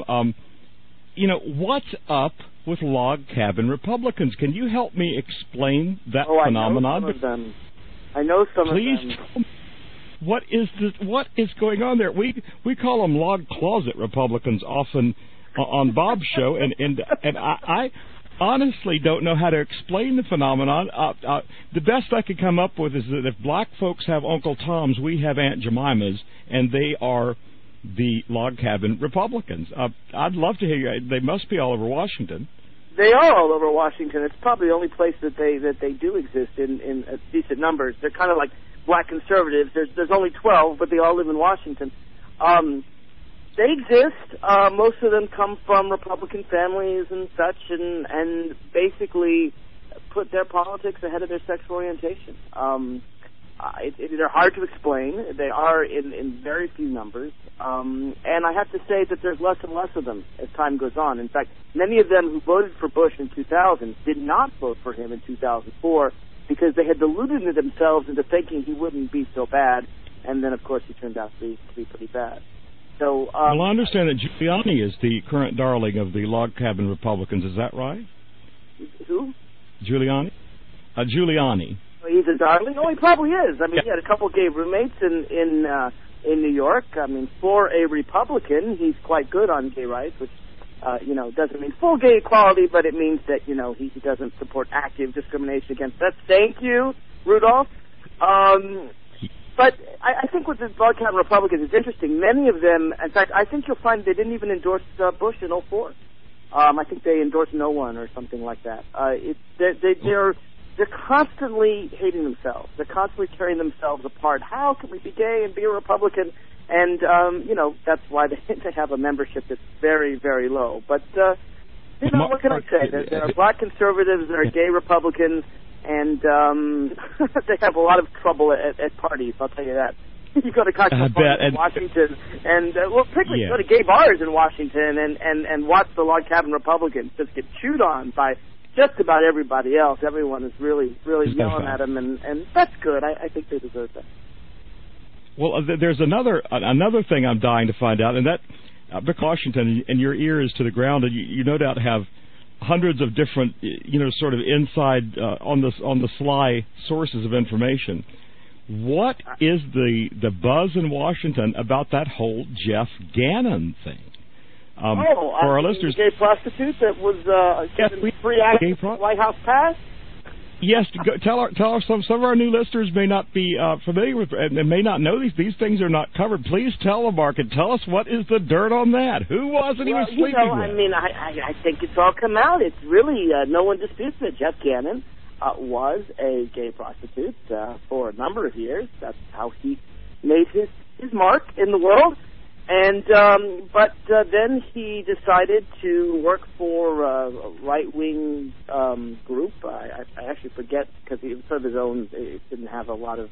What's up with log cabin Republicans? Can you help me explain that phenomenon? I know some of them. Please tell me, what is going on there? We call them log closet Republicans often on Bob's show, and I honestly don't know how to explain the phenomenon. The best I could come up with is that if black folks have Uncle Toms, we have Aunt Jemimas, and they are the log cabin Republicans. I'd love to hear you. They must be all over Washington. They are all over Washington. It's probably the only place that they do exist in decent numbers. They're kind of like black conservatives. There's only 12, but they all live in Washington. They exist. Most of them come from Republican families and such, and basically put their politics ahead of their sexual orientation. They're hard to explain. They are in very few numbers. And I have to say that there's less and less of them as time goes on. In fact, many of them who voted for Bush in 2000 did not vote for him in 2004 because they had deluded themselves into thinking he wouldn't be so bad. And then, of course, he turned out to be pretty bad. So, well, I understand that Giuliani is the current darling of the log cabin Republicans. Is that right? Who? Giuliani. Giuliani. He's a darling. Oh, he probably is. I mean, he had a couple gay roommates in New York. I mean, for a Republican, he's quite good on gay rights, which doesn't mean full gay equality, but it means that he doesn't support active discrimination against us. Thank you, Rudolph. But I think with the log cabin Republicans, it's interesting. Many of them, in fact, I think you'll find they didn't even endorse Bush in 2004. I think they endorsed no one or something like that. They're constantly hating themselves. They're constantly tearing themselves apart. How can we be gay and be a Republican? And, that's why they have a membership that's very, very low. But, what can I say? There are black conservatives, there are gay Republicans, and they have a lot of trouble at parties, I'll tell you that. You go to cocktail parties in Washington, and, particularly go to gay bars in Washington and watch the log cabin Republicans just get chewed on by just about everybody else. Everyone is really, really yelling at them, and that's good. I think they deserve that. Well, there's another thing I'm dying to find out, and that Washington, and your ear is to the ground, and you no doubt have hundreds of different, sort of inside on the sly sources of information. What is the buzz in Washington about that whole Jeff Gannon thing? For our listeners, the gay prostitute that was given free access to the White House pass. Yes, tell some of our new listeners may not be familiar with and may not know these things are not covered. Please tell the market. Tell us what is the dirt on that. Who was it he was sleeping with? I mean, I think it's all come out. It's really no one disputes that Jeff Gannon was a gay prostitute for a number of years. That's how he made his mark in the world. And but then he decided to work for a right-wing group. I actually forget because he was sort of his own. It didn't have a lot of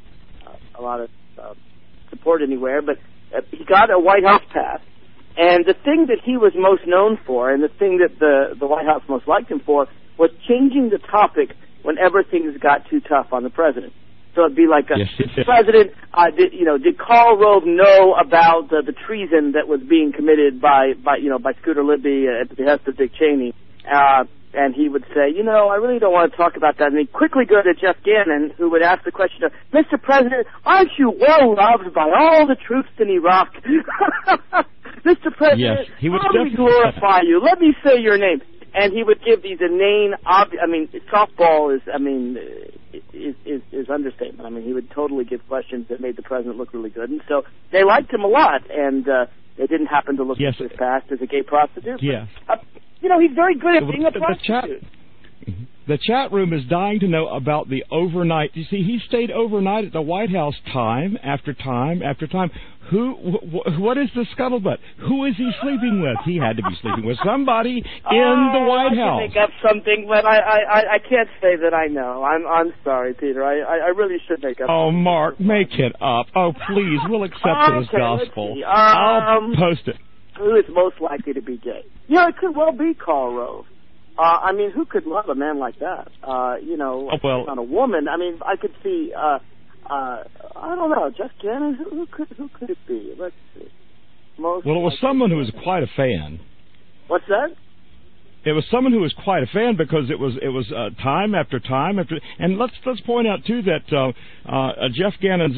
support anywhere. But he got a White House pass. And the thing that he was most known for, and the thing that the White House most liked him for, was changing the topic whenever things got too tough on the president. So it'd be like, President, did Karl Rove know about the treason that was being committed by Scooter Libby at the behest of Dick Cheney? And he would say, I really don't want to talk about that. And he'd quickly go to Jeff Gannon, who would ask the question of, Mr. President, aren't you well loved by all the troops in Iraq? Mr. President, he would how do we glorify you? Let me say your name. And he would give these inane, softball is understatement. I mean, he would totally give questions that made the president look really good. And so they liked him a lot, and they didn't happen to look into his past as a gay prostitute. Yeah. But, he's very good at being a prostitute. The chat room is dying to know about the overnight. You see, he stayed overnight at the White House time after time after time. What is the scuttlebutt? Who is he sleeping with? He had to be sleeping with somebody in the White House. I can make up something, but I can't say that I know. I'm sorry, Peter. I really should make up. Oh, Mark, make it up. Oh, please, we'll accept it as gospel. I'll post it. Who is most likely to be gay? It could well be Karl Rove. I mean, who could love a man like that? Not a woman. I mean, I could see. I don't know, Jeff Gannon. Who could it be? Let's see. It was someone who was quite a fan. What's that? It was someone who was quite a fan because it was time after time after. And let's point out too that Jeff Gannon's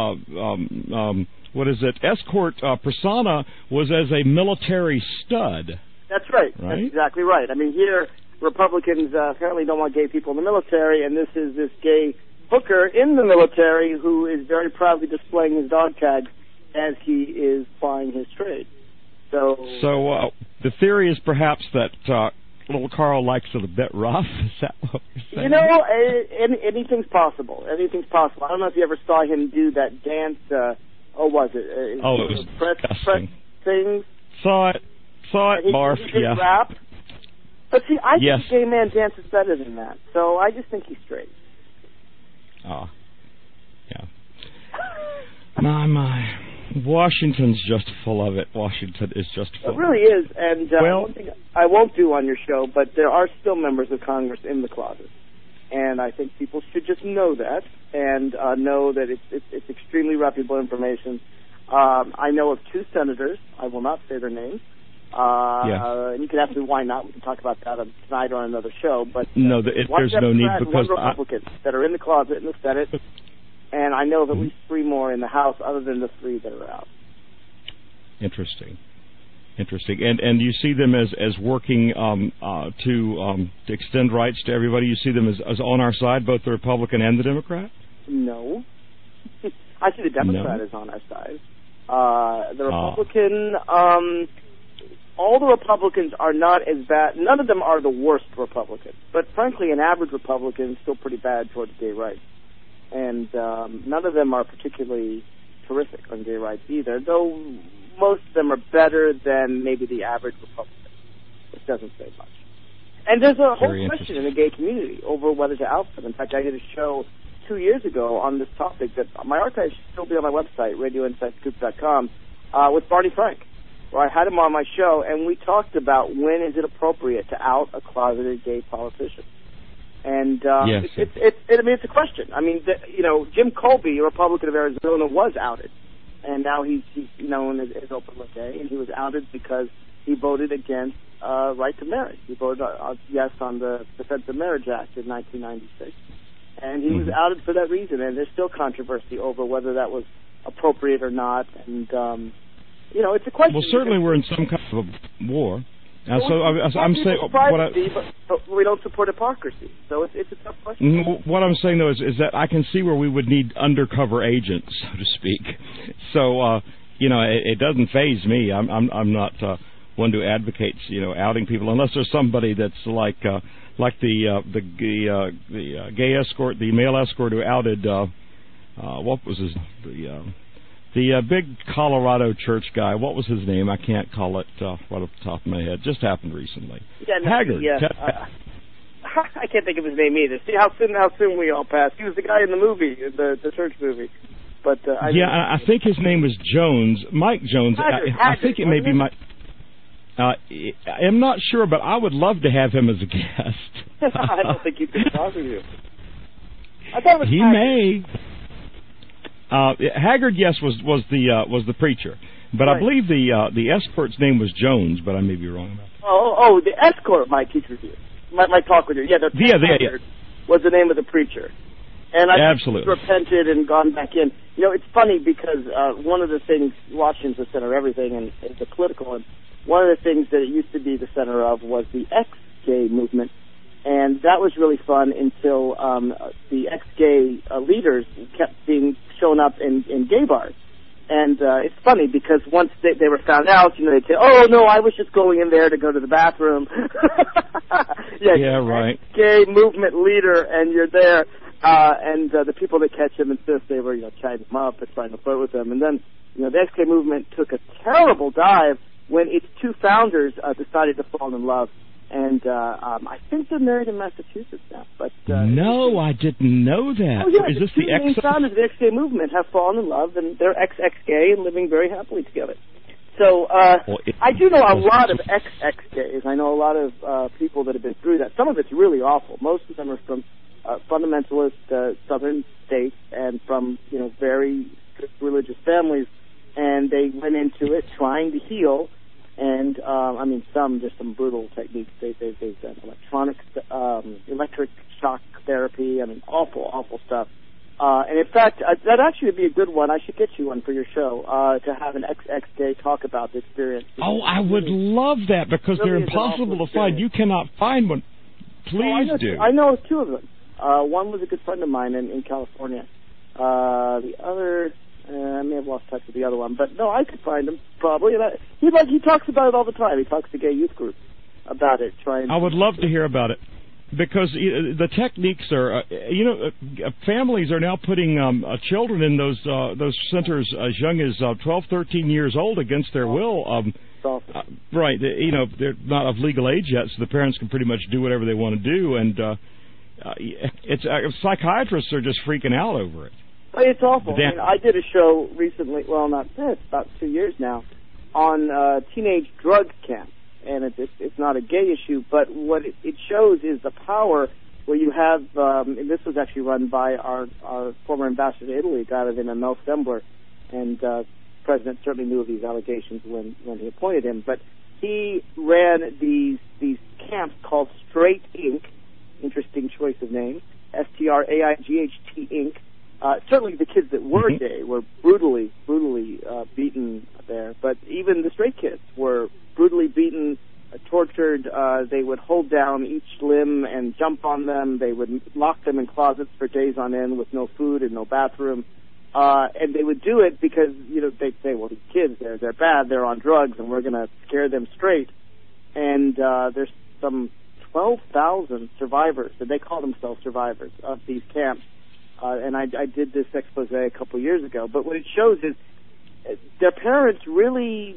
escort persona was as a military stud. That's right. That's exactly right. I mean, here Republicans apparently don't want gay people in the military, and this is this gay hooker in the military who is very proudly displaying his dog tags as he is plying his trade. So the theory is perhaps that little Carl likes it a bit rough. Is that what you're saying? Anything's possible. Anything's possible. I don't know if you ever saw him do that dance. It was press things. Saw it, barf. Yeah. Rap. But see, I think gay man dances better than that. So I just think he's straight. Oh, yeah. My. Washington's just full of it. Washington is just full. It really is. And one thing I won't do on your show, but there are still members of Congress in the closet. And I think people should just know that and know that it's extremely reputable information. I know of 2 senators. I will not say their names. And you can ask me why not. We can talk about that tonight on another show. But there's no need because one Republican that are in the closet in the Senate, and I know of at least 3 more in the House, other than the 3 that are out. Interesting. And you see them as working to extend rights to everybody. You see them as on our side, both the Republican and the Democrat. No, I see the Democrat as on our side. The Republican. All the Republicans are not as bad. None of them are the worst Republicans. But frankly, an average Republican is still pretty bad towards gay rights. And none of them are particularly terrific on gay rights either, though most of them are better than maybe the average Republican, which doesn't say much. And there's a whole question in the gay community over whether to out them. In fact, I did a show 2 years ago on this topic that my archives should still be on my website, radioinsidescoop.com, with Barney Frank, where I had him on my show, and we talked about when is it appropriate to out a closeted gay politician. And it's a question. I mean, Jim Colby, a Republican of Arizona, was outed, and now he's known as openly gay, and he was outed because he voted against right to marriage. He voted yes on the Defense of Marriage Act in 1996, and he was outed for that reason. And there's still controversy over whether that was appropriate or not. And it's a question. Well, certainly we're in some kind of a war. I'm saying but we don't support hypocrisy, so it's a tough question. What I'm saying though is that I can see where we would need undercover agents, so to speak. So it doesn't faze me. I'm not one to advocate outing people unless there's somebody that's like the gay escort, the male escort who outed what was the big Colorado church guy. What was his name? I can't call it right off the top of my head. Just happened recently. Haggard. Yeah. I can't think of his name either. See how soon we all passed. He was the guy in the movie, the church movie. But I think his name was Jones, Mike Jones. Haggard, I think it may be Mike. I'm not sure, but I would love to have him as a guest. I don't think he could talk with you. I thought it was he Haggard. may. Haggard, yes, was the preacher, but right. I believe the escort's name was Jones, but I may be wrong about that. Oh, the escort might teach with you, might talk with you. Yeah, Haggard was the name of the preacher, and I repented and gone back in. It's funny because one of the things Washington's the center of everything, and it's political, and one of the things that it used to be the center of was the ex-gay movement. And that was really fun until the ex-gay leaders kept being shown up in gay bars. And it's funny because once they were found out, they'd say, "Oh no, I was just going in there to go to the bathroom." Right. Gay movement leader, and you're there, and the people that catch him insist they were chatting him up and trying to flirt with him. And then the ex-gay movement took a terrible dive when its 2 founders decided to fall in love. And I think they're married in Massachusetts now. But no, I didn't know that. Oh, yeah, is this the main founders of the ex-gay movement have fallen in love, and they're ex-gay and living very happily together. So I do know a lot of ex-gays. I know a lot of people that have been through that. Some of it's really awful. Most of them are from fundamentalist southern states and from very strict religious families, and they went into it trying to heal. And there's some brutal techniques. They've done electric shock therapy. Awful stuff. And in fact, that actually would be a good one. I should get you one for your show to have an ex-gay talk about the experience. Oh, I would love that because they're impossible to find. You cannot find one. Please do. I know two of them. One was a good friend of mine in California. The other, I may have lost touch with the other one, but no, I could find him probably. And he talks about it all the time. He talks to gay youth groups about it. I would love to hear about it. Because the techniques are, families are now putting children in those centers as young as 12, 13 years old against their will. Right, they're not of legal age yet, so the parents can pretty much do whatever they want to do, and psychiatrists are just freaking out over it. It's awful. I did a show recently, it's about 2 years now, on teenage drug camps. And it's not a gay issue, but what it shows is the power where you have, and this was actually run by our former ambassador to Italy, a guy by the name of Mel Stembler, and the president certainly knew of these allegations when he appointed him, but he ran these camps called Straight Inc., interesting choice of name, STRAIGHT Inc. Certainly the kids that were gay were brutally beaten there, but even the straight kids were brutally beaten, tortured. They would hold down each limb and jump on them. They would lock them in closets for days on end with no food and no bathroom. And they would do it because, they'd say, well, these kids, they're bad, they're on drugs, and we're going to scare them straight. And there's some 12,000 survivors, and they call themselves survivors, of these camps. And I did this expose a couple of years ago. But what it shows is their parents really,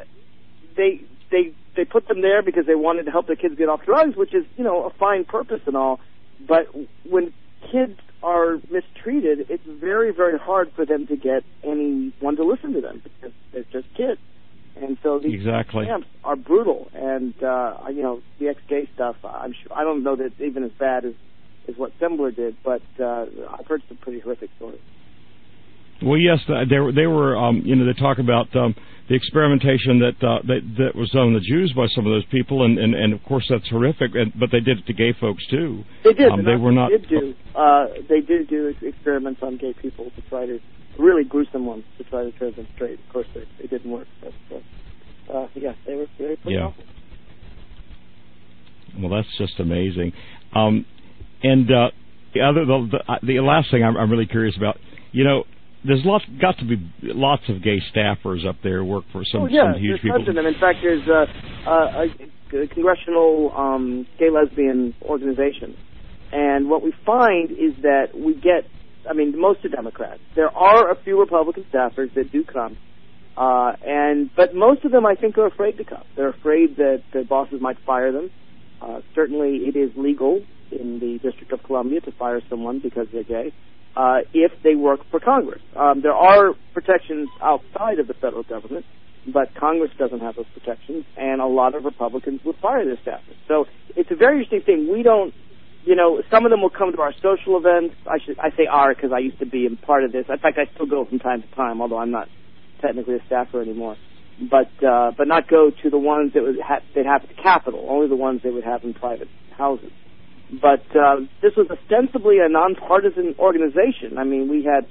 they put them there because they wanted to help their kids get off drugs, which is, a fine purpose and all. But when kids are mistreated, it's very, very hard for them to get anyone to listen to them because they're just kids. And so these camps are brutal. And, the ex-gay stuff, I'm sure, I don't know that it's even as bad as what Stembler did, but I've heard some pretty horrific stories. Well, yes, they were, they talk about the experimentation that was done on the Jews by some of those people, and of course that's horrific, but they did it to gay folks too. They did. They did do experiments on gay people to try to, really gruesome ones, to try to turn them straight. Of course, they didn't work. But, they were pretty awful. Well, that's just amazing. And the last thing I'm really curious about, there's got to be lots of gay staffers up there who work for some huge people. Tons of them. In fact, there's a congressional gay lesbian organization, and what we find is that we get, most are Democrats. There are a few Republican staffers that do come, but most of them I think are afraid to come. They're afraid that their bosses might fire them. Certainly, it is legal in the District of Columbia to fire someone because they're gay, if they work for Congress. There are protections outside of the federal government, but Congress doesn't have those protections, and a lot of Republicans would fire their staffers. So it's a very interesting thing. We don't, some of them will come to our social events. I say our because I used to be a part of this. In fact, I still go from time to time, although I'm not technically a staffer anymore. But not go to the ones that they'd have at the Capitol, only the ones they would have in private houses. But this was ostensibly a nonpartisan organization. We had,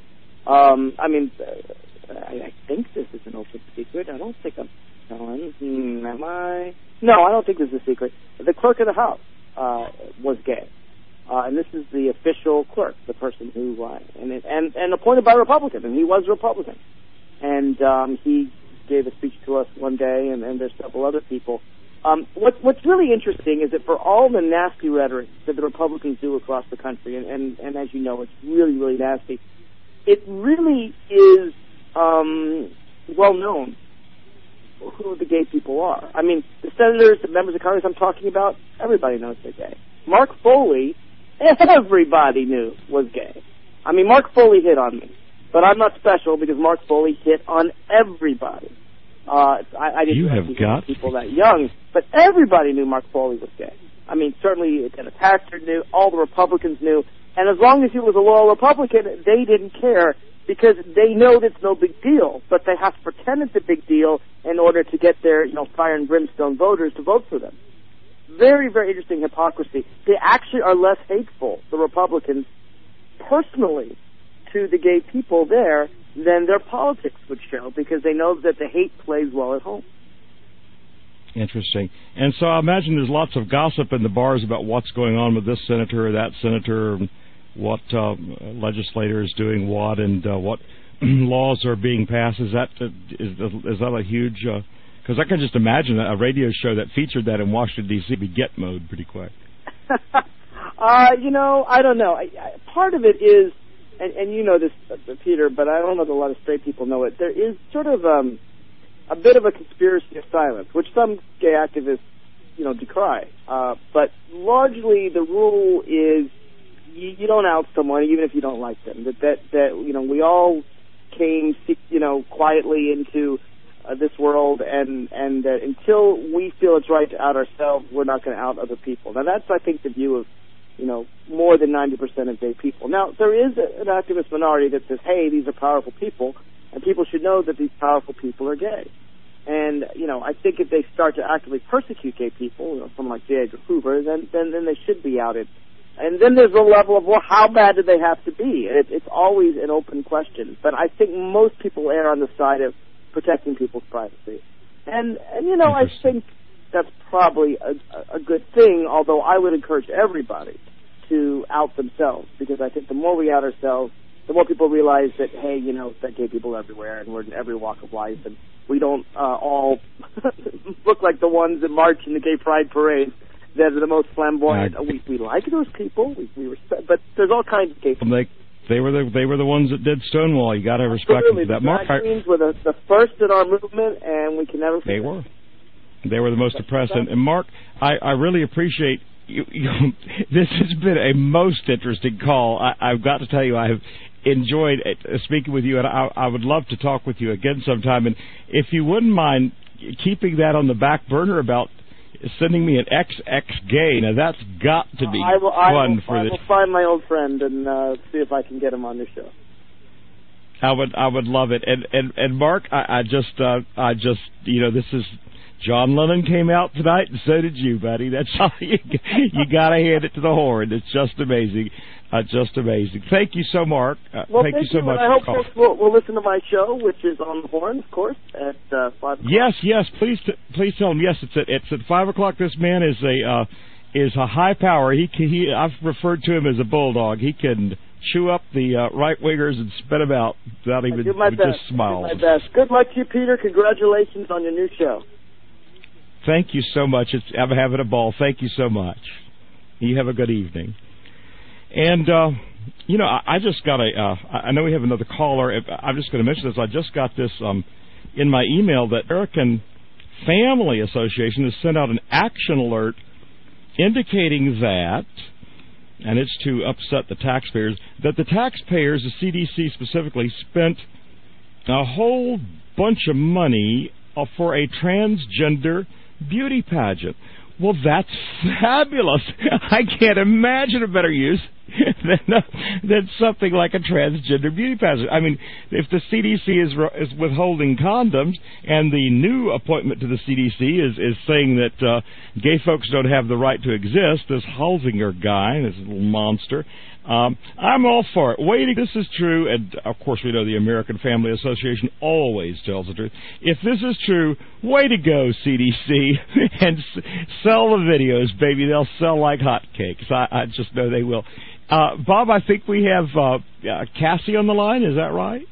I think this is an open secret. I don't think I'm telling. Am I? No, I don't think this is a secret. The clerk of the House was gay. And this is the official clerk, the person who, and appointed by a Republican, and he was a Republican. And he gave a speech to us one day, and there's several other people. What's really interesting is that for all the nasty rhetoric that the Republicans do across the country, and as you know, it's really, really nasty, it really is well known who the gay people are. The senators, the members of Congress I'm talking about, everybody knows they're gay. Mark Foley, everybody knew was gay. Mark Foley hit on me, but I'm not special because Mark Foley hit on everybody. I didn't You know have got people that young, but everybody knew Mark Foley was gay. I mean, certainly Dennis Hastert knew, all the Republicans knew, and as long as he was a loyal Republican, they didn't care because they know it's no big deal, but they have to pretend it's a big deal in order to get their, fire and brimstone voters to vote for them. Very, very interesting hypocrisy. They actually are less hateful, the Republicans, personally, to the gay people there than their politics would show because they know that the hate plays well at home. Interesting. And so I imagine there's lots of gossip in the bars about what's going on with this senator or that senator, and what legislator is doing what, and what laws are being passed. Is that a huge... Because I can just imagine a radio show that featured that in Washington, D.C. be get mode pretty quick. I don't know. Part of it is, and you know this, Peter, but I don't know that a lot of straight people know it, there is sort of a bit of a conspiracy of silence, which some gay activists, decry. But largely the rule is you don't out someone even if you don't like them. That we all came, quietly into this world, and that until we feel it's right to out ourselves, we're not going to out other people. Now that's, I think, the view of more than 90% of gay people. Now there is an activist minority that says, hey, these are powerful people, and people should know that these powerful people are gay. And I think if they start to actively persecute gay people, someone like J. Edgar Hoover, then they should be outed. And then there's a level of, well, how bad do they have to be? It's always an open question. But I think most people err on the side of protecting people's privacy. And I think that's probably a good thing, although I would encourage everybody to out themselves, because I think the more we out ourselves, the more people realize that, hey, that gay people are everywhere, and we're in every walk of life, and we don't all look like the ones that march in the gay pride parade that are the most flamboyant. We like those people, we respect, but there's all kinds of gay people. They were the ones that did Stonewall. You got to respect them for that. Mark, drag queens were the first in our movement, and we can never forget. They were the most oppressed. And Mark, I really appreciate you. This has been a most interesting call. I've got to tell you, I have enjoyed speaking with you, and I would love to talk with you again sometime. And if you wouldn't mind keeping that on the back burner about sending me an XX gay. Now that's got to be fun for this. I will find my old friend and see if I can get him on the show. I would love it. And Mark, I just this is John Lennon came out tonight, and so did you, buddy. That's all you got to hand it to the horn. It's just amazing. Just amazing. Thank you so much. Thank you so much. I hope folks will listen to my show, which is on the horn, of course, at 5 o'clock. Yes. Please tell him. Yes, it's at 5 o'clock. This man is a high power. I've referred to him as a bulldog. He can chew up the right wingers and spit them out without even just smiles. I do my best. Good luck to you, Peter. Congratulations on your new show. Thank you so much. I'm having a ball. Thank you so much. You have a good evening. And, I just got I know we have another caller. I'm just going to mention this. I just got this in my email that American Family Association has sent out an action alert indicating that, and it's to upset the taxpayers, that the taxpayers, the CDC specifically, spent a whole bunch of money for a transgender beauty pageant. Well, that's fabulous. I can't imagine a better use than something like a transgender beauty pageant. I mean, if the CDC is withholding condoms, and the new appointment to the CDC is saying that gay folks don't have the right to exist, this Halsinger guy, this little monster, I'm all for it. Waiting, this is true, and of course we know the American Family Association always tells the truth. If this is true, way to go, CDC, and sell the videos, baby. They'll sell like hotcakes. I just know they will. Bob, I think we have Cassie on the line. Is that right?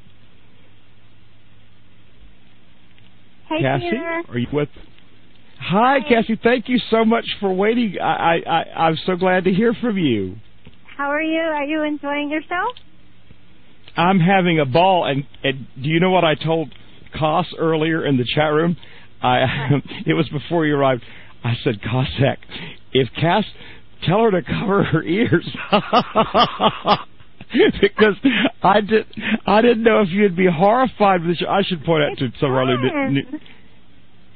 Hey, Cassie, Peter. are you with? Hi, Cassie. Thank you so much for waiting. I'm so glad to hear from you. How are you? Are you enjoying yourself? I'm having a ball, and do you know what I told Koss earlier in the chat room? It was before you arrived. I said, Cossack, if Cass, tell her to cover her ears. Because I didn't know if you'd be horrified with this. I should point out to some of our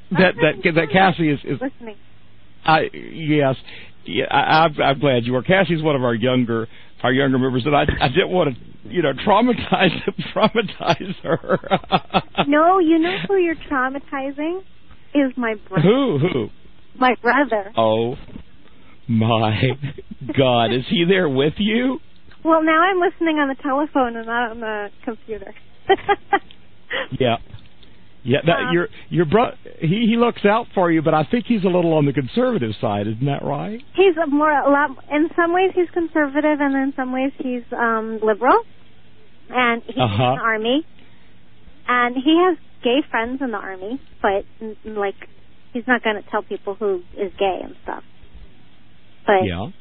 that Cassie is listening. Yes, yeah, I'm glad you are. Cassie's one of our younger members, and I didn't want to traumatize her. No, you know who you're traumatizing is my brother. Who? My brother. Oh my God, is he there with you? Well, now I'm listening on the telephone and not on the computer. Yeah. Yeah, your brother, he looks out for you, but I think he's a little on the conservative side, isn't that right? He's a lot. In some ways, he's conservative, and in some ways, he's liberal. And he's in the army, and he has gay friends in the army, but he's not going to tell people who is gay and stuff. But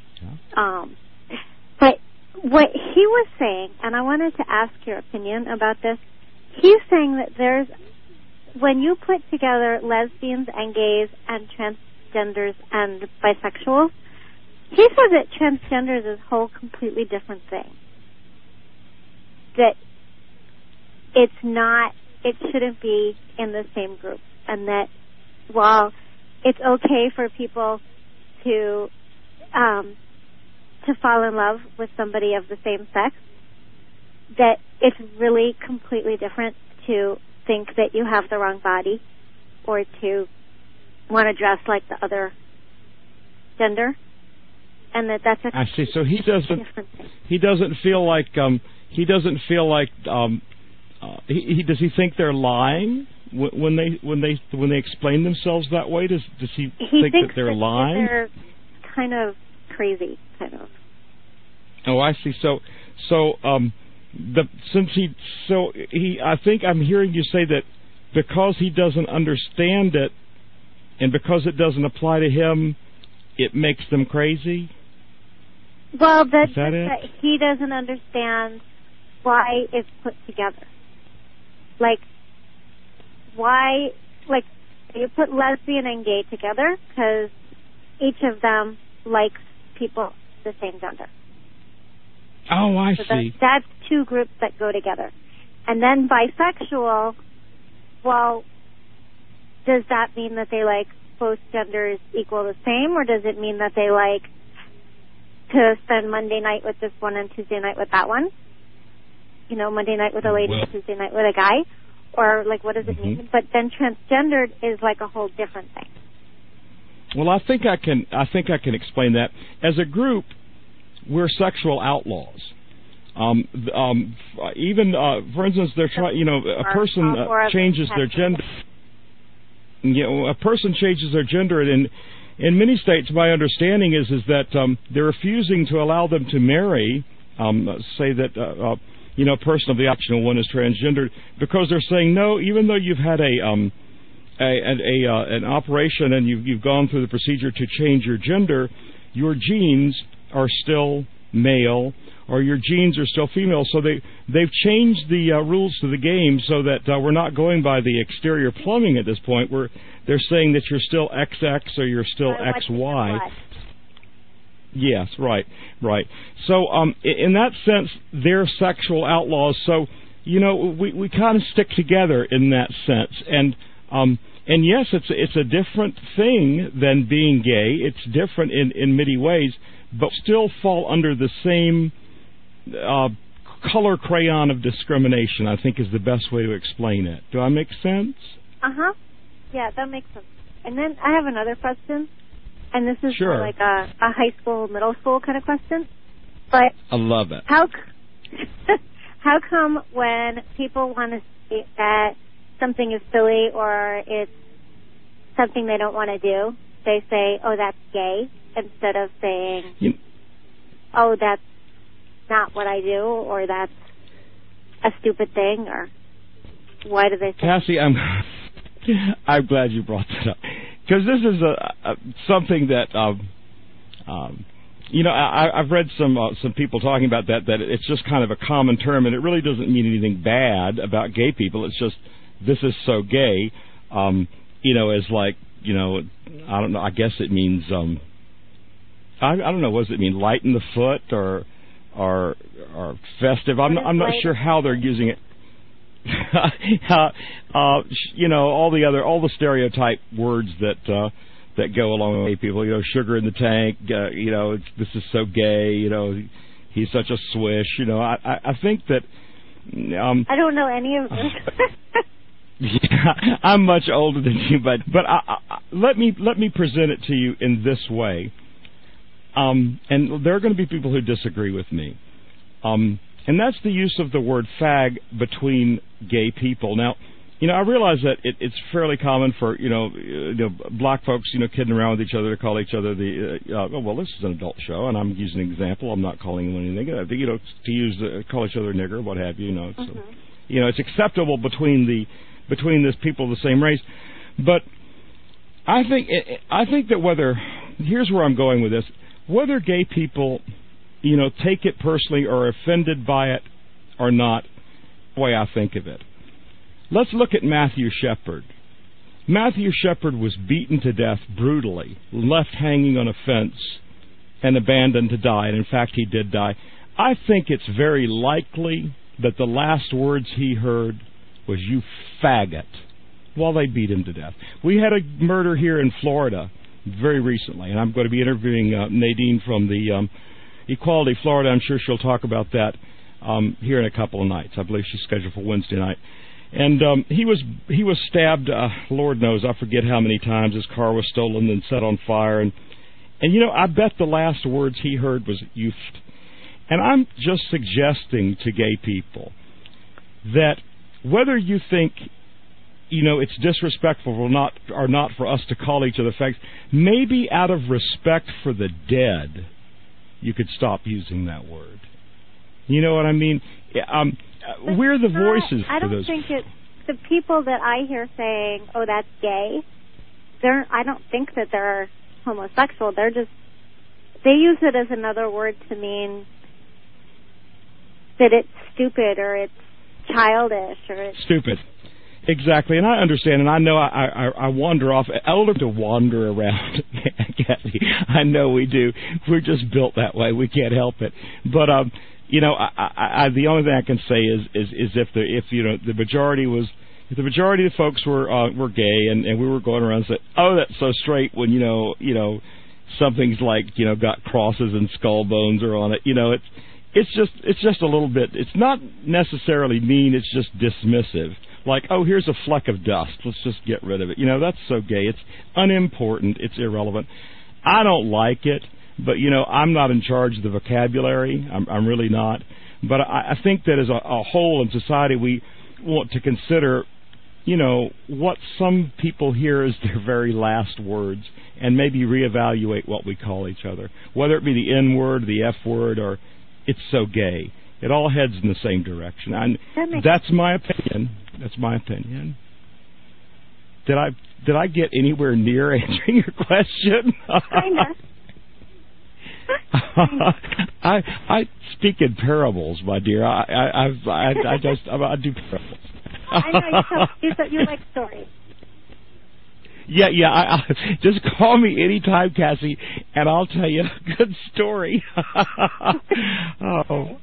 but what he was saying, and I wanted to ask your opinion about this. He's saying that when you put together lesbians and gays and transgenders and bisexuals, he says that transgenders is a whole completely different thing. That it shouldn't be in the same group. And that while it's okay for people to fall in love with somebody of the same sex, that it's really completely different to think that you have the wrong body or to want to dress like the other gender, and that's a I see. So he doesn't feel like does he think they're lying when they explain themselves that way? Does he think that they're lying? They're kind of crazy, kind of. Oh, I see. So I think I'm hearing you say that because he doesn't understand it and because it doesn't apply to him, it makes them crazy? Well, that he doesn't understand why it's put together. Why you put lesbian and gay together because each of them likes people the same gender. Oh, I see. That's two groups that go together. And then bisexual, well, does that mean that they like both genders equal the same, or does it mean that they like to spend Monday night with this one and Tuesday night with that one? Monday night with a lady and Tuesday night with a guy? Or, what does it mean? But then transgendered is a whole different thing. Well, I think I can explain that. As a group, we're sexual outlaws. Even, for instance, they're trying. A person changes their gender. A person changes their gender, and in many states, my understanding is that they're refusing to allow them to marry. Say that a person of the optional one is transgendered because they're saying no, even though you've had an operation and you've gone through the procedure to change your gender, your genes are still male or your genes are still female. So they've changed the rules to the game so that we're not going by the exterior plumbing at this point. They're saying that you're still XX or you're still XY. Yes, right. So in that sense, they're sexual outlaws. So we kind of stick together in that sense. And yes, it's a different thing than being gay. It's different in many ways, but still fall under the same color crayon of discrimination, I think is the best way to explain it. Do I make sense? Yeah, that makes sense. And then I have another question, and this is more like a high school, middle school kind of question. But I love it. How come when people want to say that something is silly or it's something they don't want to do, they say, oh, that's gay, instead of saying, oh, that's not what I do, or that's a stupid thing, or why do they say Cassie, I'm glad you brought that up, because this is something that I've read some people talking about that it's just kind of a common term, and it really doesn't mean anything bad about gay people. It's just this is so gay, as like I don't know. I guess it means I don't know. What does it mean? Light in the foot or festive? I'm not sure how they're using it. all the stereotype words that go along with people. Sugar in the tank. This is so gay. He's such a swish. I think that. I don't know any of this. Yeah, I'm much older than you, but let me present it to you in this way. And there are going to be people who disagree with me. And that's the use of the word fag between gay people. Now, I realize that it's fairly common for, black folks, kidding around with each other to call each other well, this is an adult show, and I'm using an example. I'm not calling them anything. To call each other nigger, what have you. Mm-hmm. It's acceptable between these people of the same race. But I think that here's where I'm going with this, whether gay people, take it personally or are offended by it or not, the way I think of it. Let's look at Matthew Shepard. Matthew Shepard was beaten to death brutally, left hanging on a fence, and abandoned to die. And in fact, he did die. I think it's very likely that the last words he heard was, "You faggot," while they beat him to death. We had a murder here in Florida very recently, and I'm going to be interviewing Nadine from the Equality Florida. I'm sure she'll talk about that here in a couple of nights. I believe she's scheduled for Wednesday night. And he was stabbed, Lord knows, I forget how many times. His car was stolen and set on fire. And I bet the last words he heard was, "You." And I'm just suggesting to gay people that whether you think, it's disrespectful or not for us to call each other fags, maybe out of respect for the dead, you could stop using that word. You know what I mean? We're the voices for those. I don't think it's the people that I hear saying, "Oh, that's gay." I don't think that they're homosexual. They use it as another word to mean that it's stupid or it's childish or it's stupid. Exactly, and I understand, and I know I wander off. Elder to wander around, Kathy. I know we do. We're just built that way. We can't help it. But the only thing I can say is if the majority of the folks were gay and we were going around and said, "Oh, that's so straight," when something's like got crosses and skull bones are on it. It's just a little bit. It's not necessarily mean. It's just dismissive. Like, "Oh, here's a fleck of dust. Let's just get rid of it." That's so gay. It's unimportant. It's irrelevant. I don't like it, but I'm not in charge of the vocabulary. I'm really not. But I think that as a whole in society, we want to consider, what some people hear as their very last words, and maybe reevaluate what we call each other, whether it be the N word, the F word, or "it's so gay." It all heads in the same direction. That's my opinion. That's my opinion. Did I get anywhere near answering your question? Kinda. I speak in parables, my dear. I do parables. I know you like stories. Yeah. I just call me anytime, Cassie, and I'll tell you a good story. Oh.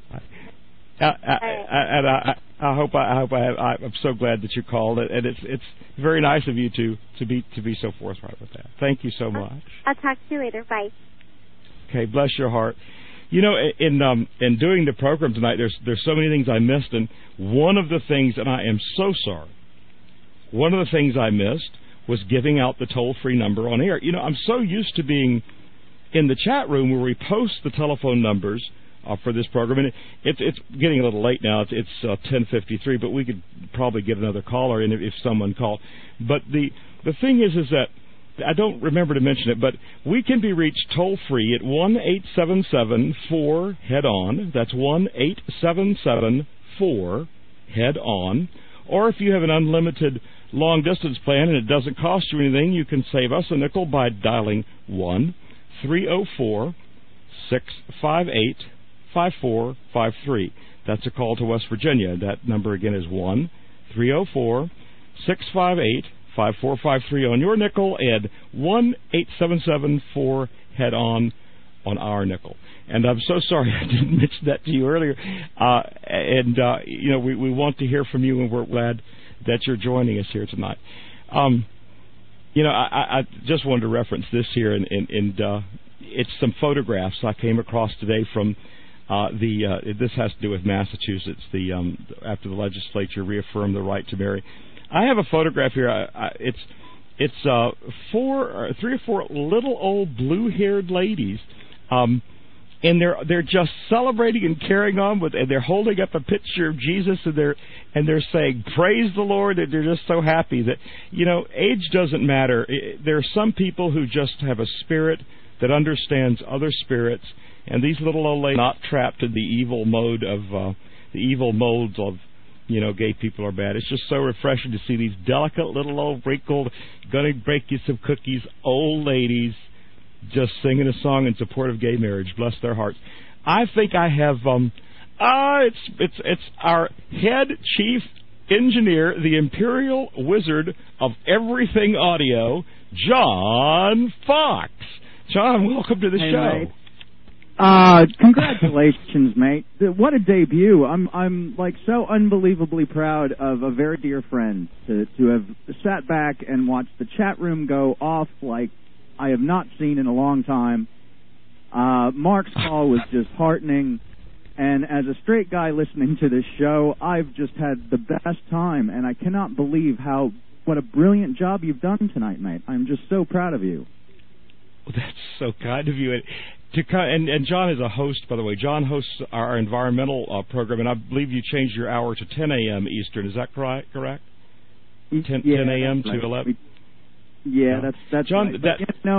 I hope I'm so glad that you called it, and it's very nice of you to be so forthright with that. Thank you so much. I'll talk to you later. Bye. Okay, bless your heart. In doing the program tonight, there's so many things I missed, and one of the things, and I am so sorry, one of the things I missed was giving out the toll-free number on air. I'm so used to being in the chat room where we post the telephone numbers for this program, and it's getting a little late now. It's 10:53, but we could probably get another caller in if someone called. But the thing is that I don't remember to mention it, but we can be reached toll free at 1-877-4-HEAD-ON. That's 1-877-4-HEAD-ON. Or if you have an unlimited long distance plan and it doesn't cost you anything, you can save us a nickel by dialing 1-304-658-5453. That's a call to West Virginia. That number again is 1-304-658-5453 on your nickel, and 1-877-4-HEAD-ON on our nickel. And I'm so sorry I didn't mention that to you earlier. We want to hear from you, and we're glad that you're joining us here tonight. I just wanted to reference this here, and it's some photographs I came across today from this has to do with Massachusetts. After the legislature reaffirmed the right to marry, I have a photograph here. It's 3 or 4 little old blue-haired ladies, and they're just celebrating and carrying on and they're holding up a picture of Jesus, and they're saying, "Praise the Lord," and they're just so happy that age doesn't matter. There are some people who just have a spirit that understands other spirits, and these little old ladies are not trapped in the evil molds of gay people are bad. It's just so refreshing to see these delicate little old wrinkled, gonna break you some cookies old ladies just singing a song in support of gay marriage. Bless their hearts. I think I have it's our head chief engineer, the imperial wizard of everything audio, John Fox. John, welcome to the show. Mate. Congratulations, mate. What a debut. I'm like so unbelievably proud of a very dear friend to have sat back and watched the chat room go off like I have not seen in a long time. Mark's call was just heartening, and as a straight guy listening to this show, I've just had the best time, and I cannot believe what a brilliant job you've done tonight, mate. I'm just so proud of you. Well, that's so kind of you. And John is a host, by the way. John hosts our environmental program, and I believe you changed your hour to 10 a.m. Eastern. Is that correct? 10 a.m. to 11? Yeah, that's John. Right.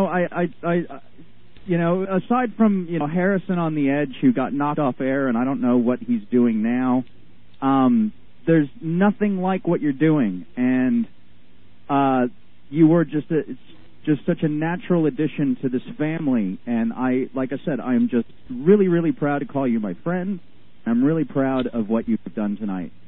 Aside from Harrison on the Edge, who got knocked off air, and I don't know what he's doing now. There's nothing like what you're doing, and you were just such a natural addition to this family. And like I said, I'm just really, really proud to call you my friend. I'm really proud of what you've done tonight.